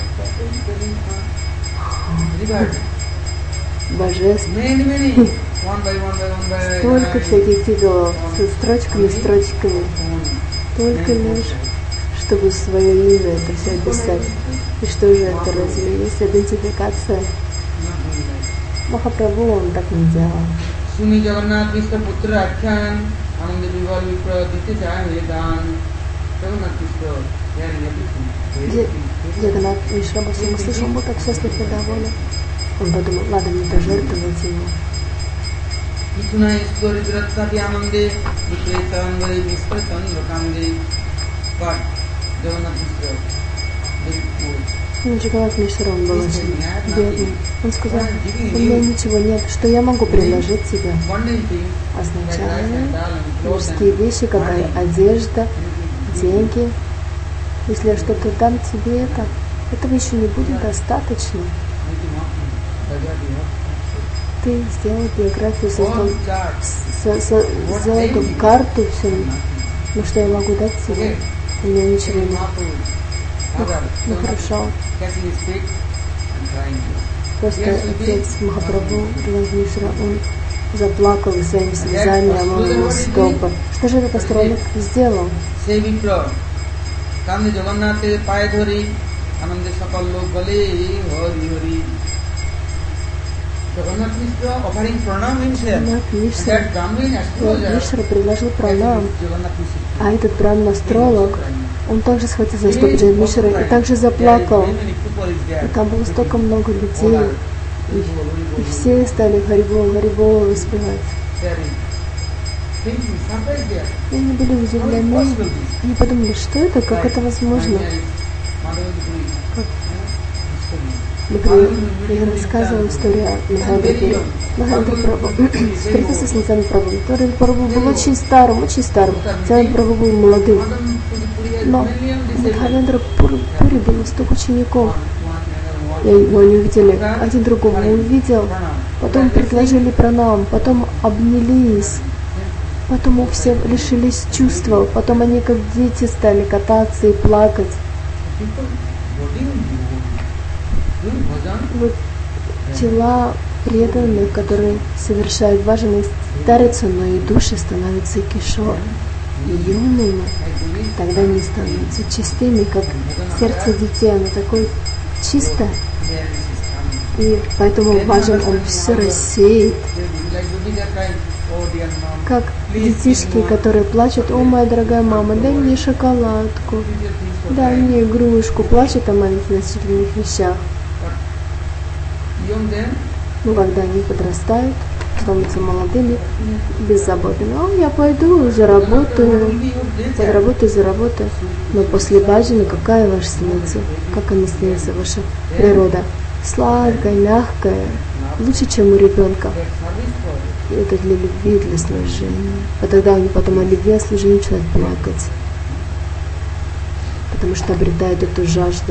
божественный. Столько всяких титулов со строчками. Только лишь, чтобы свое имя это все описать. И что же это, разве есть идентификация? Махапрабху он так не делал. Джаганнат Мишра Басу услышал, он был так счастлив и доволен. Он подумал, ладно, мне пожертвовать ему. Джаганнат Мишра, он был очень бедный. Он сказал, у меня ничего нет, что я могу предложить тебе? Означает мужские вещи, как одежда, деньги. Если я что-то дам тебе, этого еще не будет достаточно. Ты сделал биографию, сделал эту карту, все. Ну что я могу дать тебе? У меня ничего нет. Ну хорошо. Просто отец Махапрабху, он заплакал и своими слезами омыл его стопы. Что же этот астролог сделал? Мишра предложил пранам, а этот брахман-астролог, он также схватил за стопы Джай Мишры и также заплакал. И там было столько много людей, и все стали Харибол воспевать. И они были удивлены, они подумали, что это, как это возможно. Например, я рассказывала историю о Махадапуре. Махавендра Прабху встретился с Нитянанда Прабху. Нитянанда Прабху был очень старым. Нитянанда Прабху был молодым. Но Махавендра Пури было столько учеников. И его не увидели. Один другого увидел. Потом предложили пранам. Потом обнялись. Потом у всех лишились чувства. Потом они как дети стали кататься и плакать. Вот тела преданных, которые совершают баджаны, старятся, но и души становятся кишор, юными. Тогда они становятся чистыми, как сердце детей, оно такое чистое. И поэтому баджан, он все рассеет. Как детишки, которые плачут: «О, моя дорогая мама, дай мне шоколадку, дай мне игрушку», плачут о маленьких значительных вещах. Но когда они подрастают, становятся молодыми, беззаботными: «О, я пойду, заработаю, заработаю». Но после баджаны какая ваша становится? Как она становится, ваша природа? Сладкая, мягкая, лучше, чем у ребенка. И это для любви, для служения. А тогда они потом о любви, о служении начинают плакать, потому что обретают эту жажду.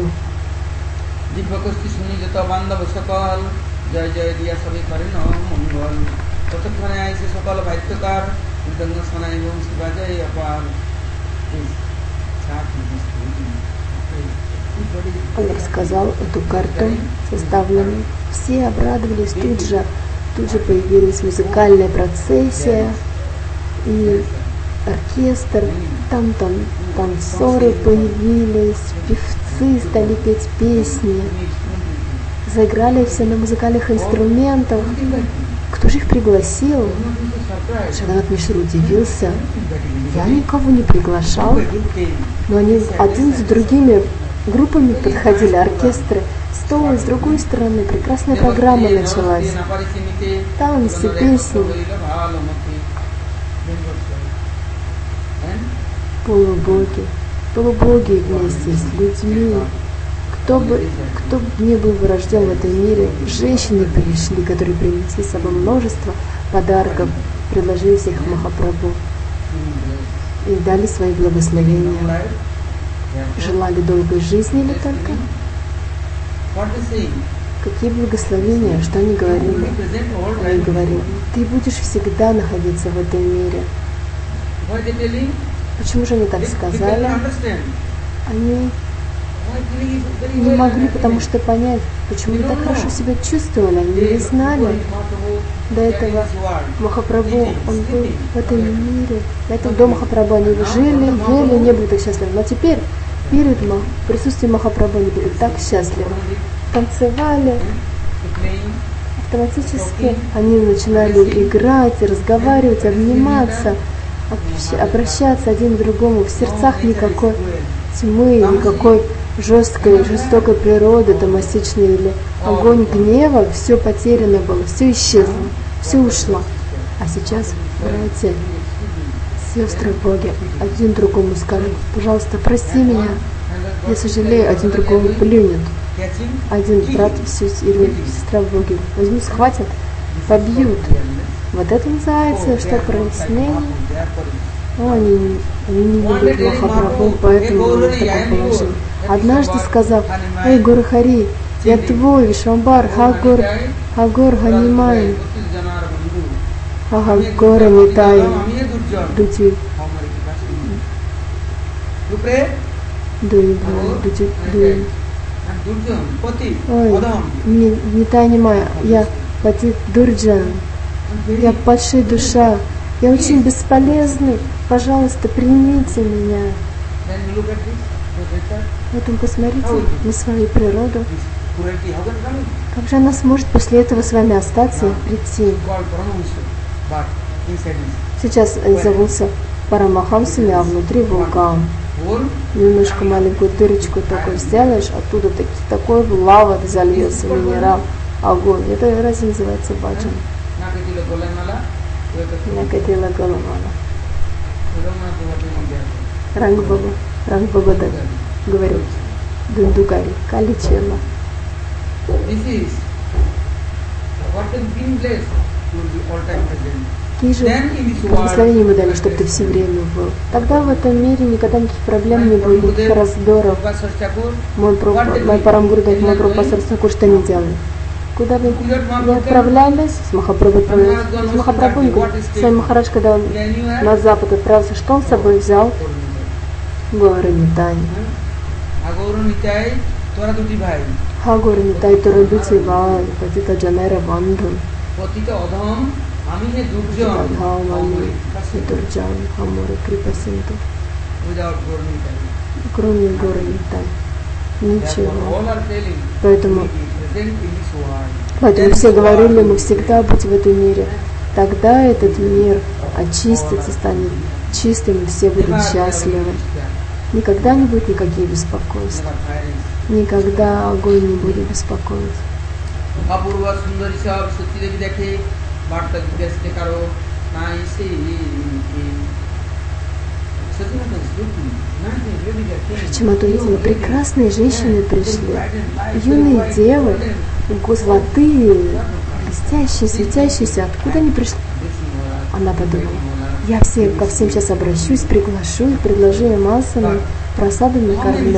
Он рассказал эту карту, составленную. Все обрадовались тут же появилась музыкальная процессия и оркестр, там танцоры появились, певцы стали петь песни, заиграли все на музыкальных инструментах. Кто же их пригласил? Шринат Мишра удивился. Я никого не приглашал, но они один за другими группами подходили, оркестры. С той, с другой стороны, прекрасная программа началась. Танцы, песни. Полубоги вместе с людьми. Кто бы не был рожден в этом мире, женщины пришли, которые принесли с собой множество подарков, предложили всех Махапрабху и дали свои благословения. Желали долгой жизни или только? Какие благословения, что они говорили? Они говорили: ты будешь всегда находиться в этом мире. Почему же они так сказали? Они не могли, потому что понять, почему они так хорошо себя чувствовали. Они не знали. До этого Махапрабху, он был в этом мире. До этого до Махапрабху они жили, ели, не были так счастливы. Но теперь, перед присутствием Махапрабху, они были так счастливы. Танцевали. Автоматически они начинали играть, разговаривать, обниматься, обращаться один к другому. В сердцах никакой тьмы, никакой жестокой природы, томасичной или огонь гнева, все потеряно было, все исчезло, все ушло. А сейчас, братья, сестры Боги, один другому скажут: пожалуйста, прости меня, я сожалею, один другому плюнет. Один брат или сестра Боги возьмут, схватят, побьют. Вот это называется, что прояснение. Но они не любят Махапрабху, поэтому они в таком положении. Однажды сказав: «Эй, Гора Хари, я твой, Вишвамбар, Хагор Ханимай, Хагора Нитай, Дуди». Ой, Нитай Нимай, я Пати Дурджан, я падшая душа, я очень бесполезный, пожалуйста, примите меня. Поэтому посмотрите на свою природу. Как же она сможет после этого с вами остаться и прийти? Сейчас зовутся Парамахамсами, а внутри вулкан. Немножко маленькую дырочку такой сделаешь, оттуда такой лава зальется, минерал, огонь. Это разве называется баджан? Накатила Галамала. Рангбаба говорит: Дундугари, Каличела. will be all time present. Какие же благословения ему дали, чтобы ты все время был. Тогда в этом мире никогда никаких проблем не будет, никаких раздоров. Мой Парам Гурудев, мой Прабхупад Сарасвати, что не делает? Куда бы не отправлялись, с Махапрабху отправлялись. С Махапрабху, свой Махарадж, когда он на запад отправился, что он с собой взял? Гора Нитай. Гора Нитай, Тора Дути Вай, Патита Джанера Бандху. Дурджан, Хамора, Крипасинту. Кроме Гора Нитай. Ничего. Поэтому все говорили, мы всегда будем в этом мире. Тогда этот мир очистится, станет чистым, и все будут счастливы. Никогда не будет никаких беспокойств. Никогда огонь не будет беспокоить. Почему-то видела, прекрасные женщины пришли, юные девы, золотые, блестящие, светящиеся. Откуда они пришли? Она подумала, я ко всем сейчас обращусь, приглашу их, предложу им асану, просаду накормлю.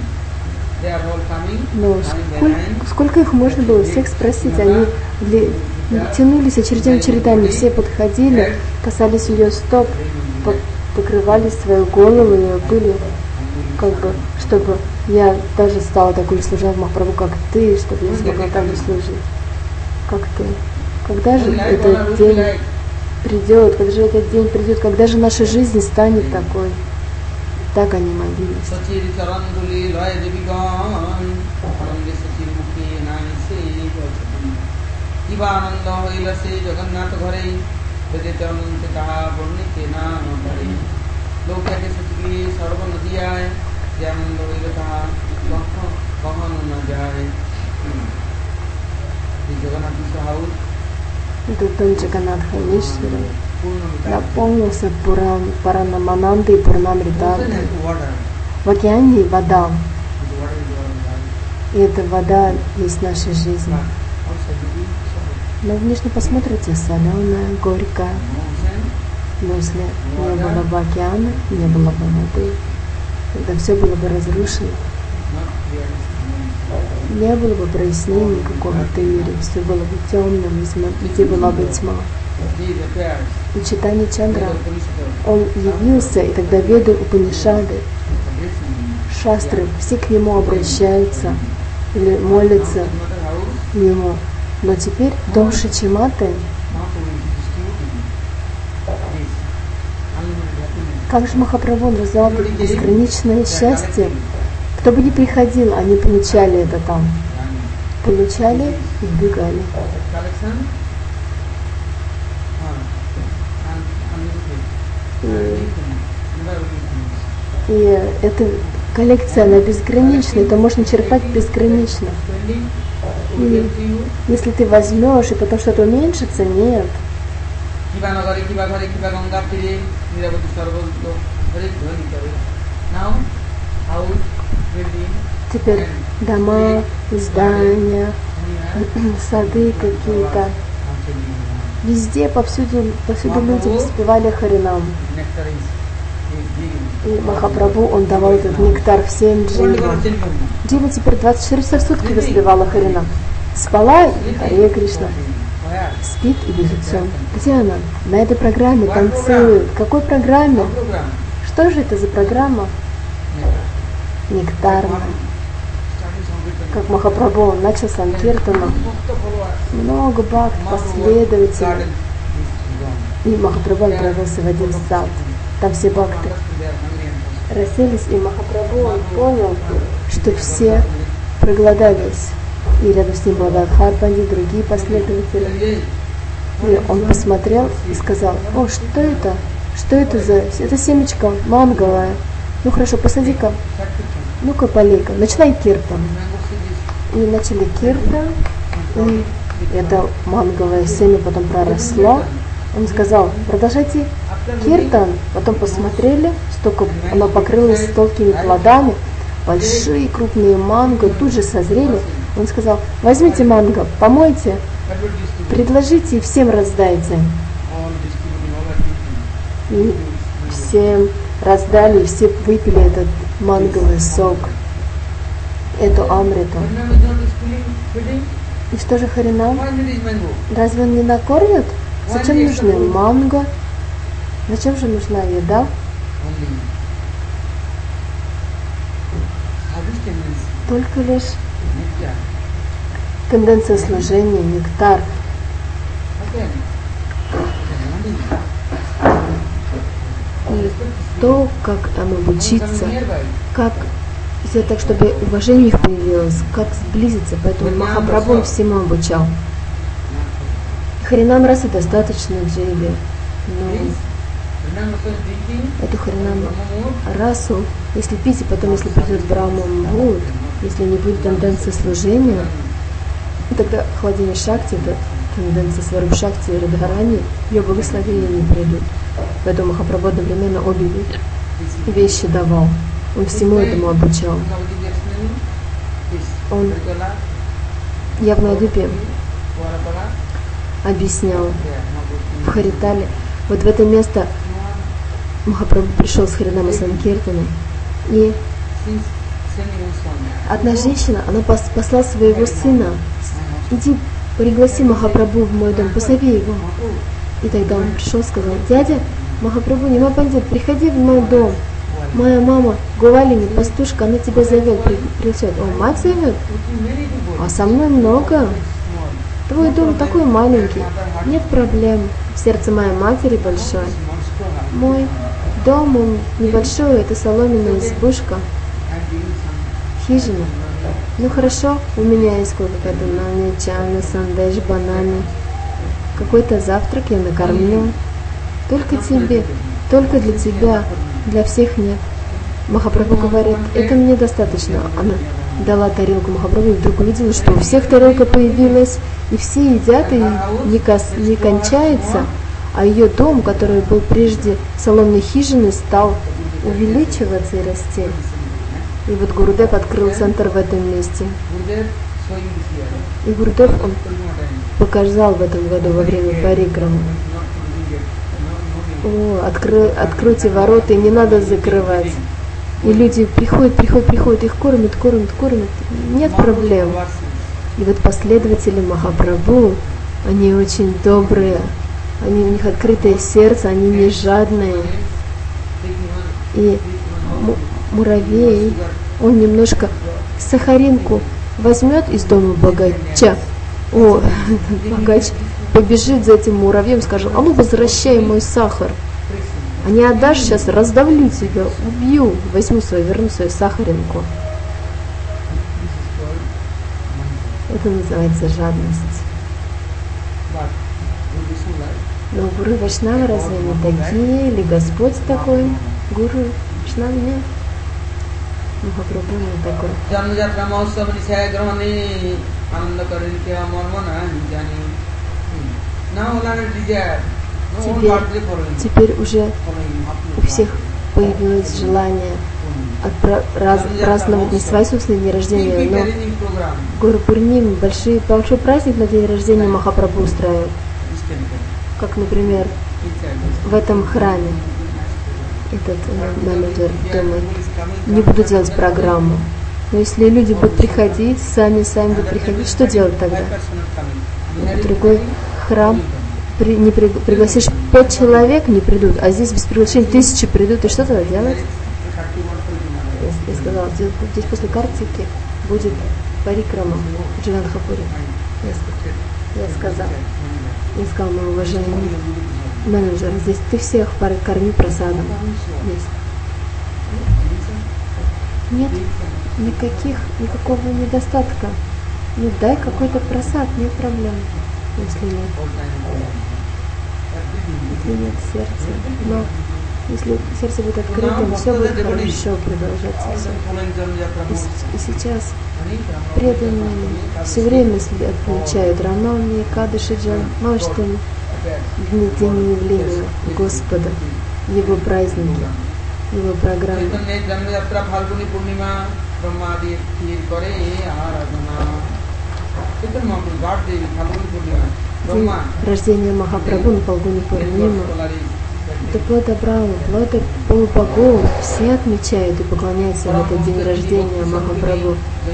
Но сколько их можно было всех спросить? Они тянулись очередями, все подходили, касались ее стоп, покрывали свою голову и были, чтобы я даже стала такой служать Махапрабху, как ты, чтобы я смогла так же служить, как ты. Когда же этот день придет, когда же наша жизнь станет такой? Так они молились. Этот дом Джаганнатха-Ишвара наполнился Паранаманандой и Пурнамритадой. В океане вода. И эта вода есть наша жизнь. Но внешне посмотрите, соленая, горькая. Но если не было бы океана, не было бы воды, тогда все было бы разрушено. Не было бы прояснений какого-то мира, все было бы темным, везде была бы тьма. И Чайтанья Чандра, он явился, и тогда Веды, Упанишады, шастры, все к нему обращаются или молятся ему. Но теперь дом Шичиматы, как же Махапрабху раздал безграничное счастье. Кто бы ни приходил, они получали это там. Получали и убегали. И эта коллекция, она безгранична, это можно черпать безгранично. И если ты возьмешь и потом что-то уменьшится, нет. Теперь дома, здания, сады какие-то. Везде, повсюду люди воспевали Харинам. И Махапрабху, он давал этот нектар всем дживам. Джива теперь 24 часа в сутки воспевала Харинам. Спала и Харе Кришна. Спит и бежит сон. Где она? На этой программе танцует. Какой программе? Что же это за программа? Нектарная. Как Махапрабху, он начал санкиртану. Много бхакт, последователей. И Махапрабху отправился в один сад. Там все бхакты расселись, и Махапрабху, он понял, что все проголодались. И рядом с ним был Радхар Пандит, другие последователи. И он посмотрел и сказал: о, что это? Что это за... Это семечко манговое. Ну хорошо, посади-ка. Ну-ка, полей-ка. Начинай киртан. И начали киртан. И это манговое семя потом проросло. Он сказал: продолжайте киртан. Потом посмотрели, столько оно покрылось столькими плодами. Большие крупные манго тут же созрели. Он сказал: возьмите манго, помойте Предложите и всем раздайте. И всем раздали, и все выпили этот манговый сок, эту амриту. И что же Харинам? Разве он не накормит? Зачем нужны манго? Зачем же нужна еда? Только лишь тенденция служения, нектар. И то, как нам обучиться, как сделать так, чтобы уважение у них появилось, как сблизиться. Поэтому Махапрабху он всему обучал. Харинам расы достаточно джейли, но эту Харинам расу, если пить, и потом, если придет Брахма Мухурт, если не будет тенденции служения, тогда Хладини Шакти, это тенденция Сваруб Шакти и Радхарани, ее благословения не придут. Поэтому Махапрабху одновременно обе вещи давал. Он всему этому обучал. Он Явнадипе объяснял в Харитале. Вот в это место Махапрабху пришел с Харинама Санкиртаной, и одна женщина, она послала своего сына: иди, пригласи Махапрабху в мой дом, позови его. И тогда он пришел и сказал: дядя Махапрабху, не Мапанди, приходи в мой дом. Моя мама Гувалини, пастушка, она тебя зовет, придет. О, мать зовет? А со мной много. Твой дом такой маленький. Нет проблем. Сердце моей матери большое. Мой дом, он небольшой, это соломенная избушка. Хижина. Ну хорошо, у меня есть сколько-то нани, чаны, сандеш, бананы. Какой-то завтрак я накормлю. Только тебе, только для тебя, для всех нет. Махапрабху говорит: это мне достаточно. Она дала тарелку Махапрабху и вдруг увидела, что у всех тарелка появилась, и все едят, и не кончается. А ее дом, который был прежде соломенной хижиной, стал увеличиваться и расти. И вот Гурудев открыл центр в этом месте. И Гурудев он показал в этом году во время парикрамы. О, откройте ворота, и не надо закрывать. И люди приходят, их кормят. Нет проблем. И вот последователи Махапрабху, они очень добрые, у них открытое сердце, они не жадные. И муравей, он немножко сахаринку возьмет из дома богача. О, богач побежит за этим муравьем, скажет: а ну возвращай мой сахар. А не отдашь, сейчас раздавлю тебя, убью, верну свою сахаринку. Это называется жадность. Но гуру Вайшнава разве не такие? Или Господь такой? Гуру Вайшнава нет? Махапрабху не такой. Теперь уже у всех появилось желание праздновать не свои собственные дни рождения, но Гуру Пурним, большой праздник на день рождения Махапрабху устраивает. Как, например, в этом храме этот менеджер думает: не буду делать программу. Но если люди будут приходить, сами будут приходить, что делать тогда? В другой храм пригласишь 5 человек, не придут, а здесь без приглашения 1000 придут, и что тогда делать? Я сказала: здесь после Картики будет парикрама в Джиганхапуре. Я сказал: мой уважаемый менеджер, здесь ты всех корми просадом. Нет никакого недостатка. Ну дай какой-то просад, нет проблем. Если нет сердца. Но если сердце будет открытым, все будет хорошо продолжаться. И сейчас преданные все время отмечают Рамнавми, Кадышиджан, Маштами, день явления Господа, Его праздники, Его программы. День рождения Махапрабху на Фалгуни Пурнима. Это плод Абрахамы, плод полубогов. Все отмечают и поклоняются в этот день рождения Махапрабху.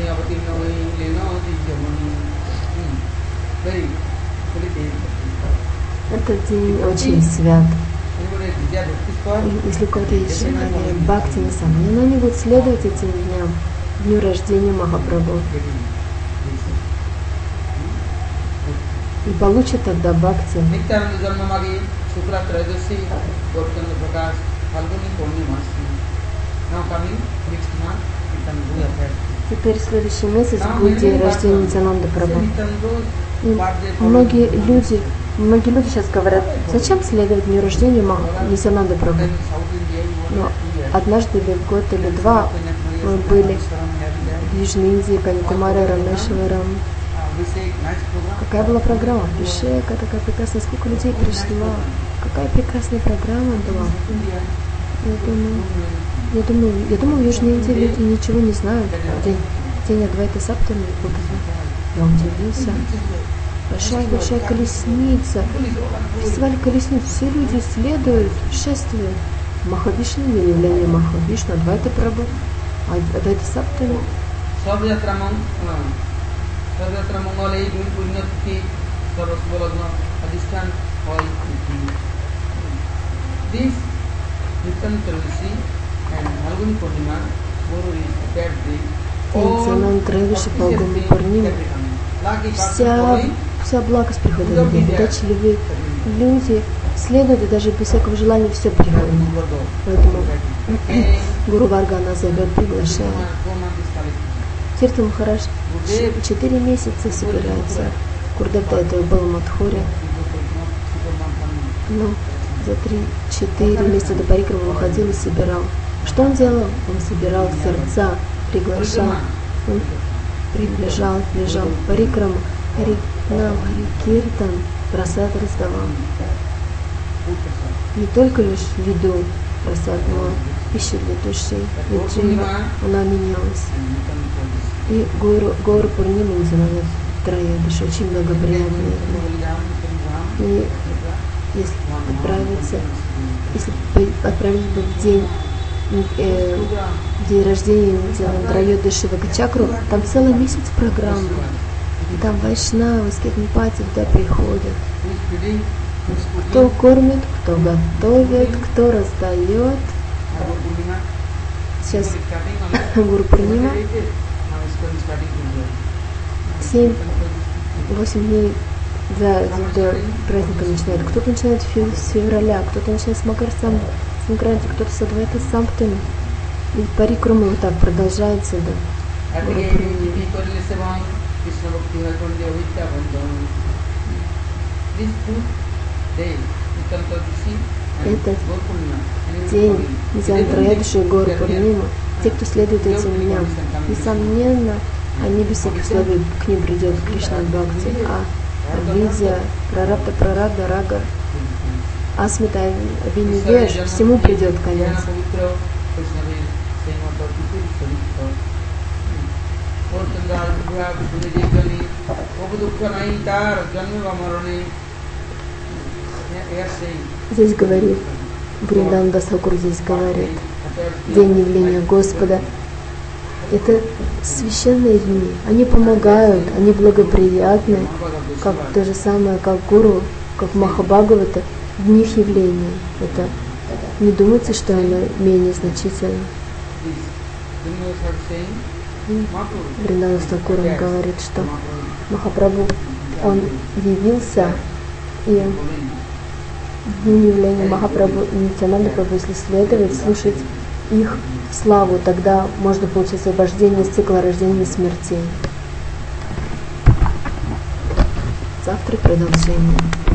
Этот день очень свят. Если у кого-то есть желание бхакти, несомненно, они будут следовать этим дням, дню рождения Махапрабху. И получат тогда бхакти. Теперь следующий месяц будет день рождения Нитьянанда Прабху. Многие люди сейчас говорят, зачем следовать дню рождения Нитьянанда Прабху? Но однажды или год или два мы были в Южной Индии, Каньякумари, Рамешварам. Какая была программа? Абхишека, такая прекрасная, сколько людей пришло. Какая прекрасная программа была. Я думаю, в Южной Индии люди ничего не знают. День Адвайта Саптами. Я удивился. Большая колесница. Фестиваль колесниц. Все люди следуют, шествуют. Махавишну, день явления Махавишну, Адвайта Прабху, Адвайта Саптами. Нитьянанда Троевиши, Фалгуни Пурнима. Вся благость приходит на день. Удачливые люди следуют, и даже без всякого желания все приходит. Поэтому Гуру Варга нас зовет, приглашает. Тиртха Махарадж 4 месяца собирается. Гурудев до этого был в Мадхуре. Но за 3-4 месяца до парикрамы он ходил и собирал. Что он делал? Он собирал сердца, приглашал. Он приближал парикраму, Харинам, Харикиртан, прасад раздавал. Не только лишь еду прасад, но пищу для души. И джива, она менялась. И Гаура Пурнима Нитьянанда Троевиши очень благоприятный. И если отправить бы в день рождения Нитьянанда Троевиши в Экачакру, там целый месяц программы. Там вайшнавы, скетнипати туда приходят. Кто кормит, кто готовит, кто раздает. Сейчас Гуру Пурнима 7-8 дней до праздника начинает. Кто-то начинает с февраля, кто-то начинает с Макар Санкранти, кто-то с Адвайта Саптами. И парикрамы вот так продолжается до Гуру Пурнимы. Этот день Нитьянанда Троевиши и Гаура Пурнима, те, кто следует этим дням, несомненно, они без всяких условий к ним придет Кришна Бхакти, а Видя, Прарабда, Прарабда, Рага, Асмита, Винивеш, всему придет конец. Здесь говорит, Вриндавана Дас Тхакур здесь говорит, день явления Господа. Это священные дни, они помогают, они благоприятны, как то же самое, как Гуру, как Махабхагавата, в них явление. Это не думайте, что оно менее значительно. Вриндавана Дас Тхакур говорит, что Махапрабху, он явился, и в дни явления Махапрабху и Нитьянанда Прабху, если следовать, слушать их славу, тогда можно получить освобождение из цикла рождения и смертей. Завтра продолжение.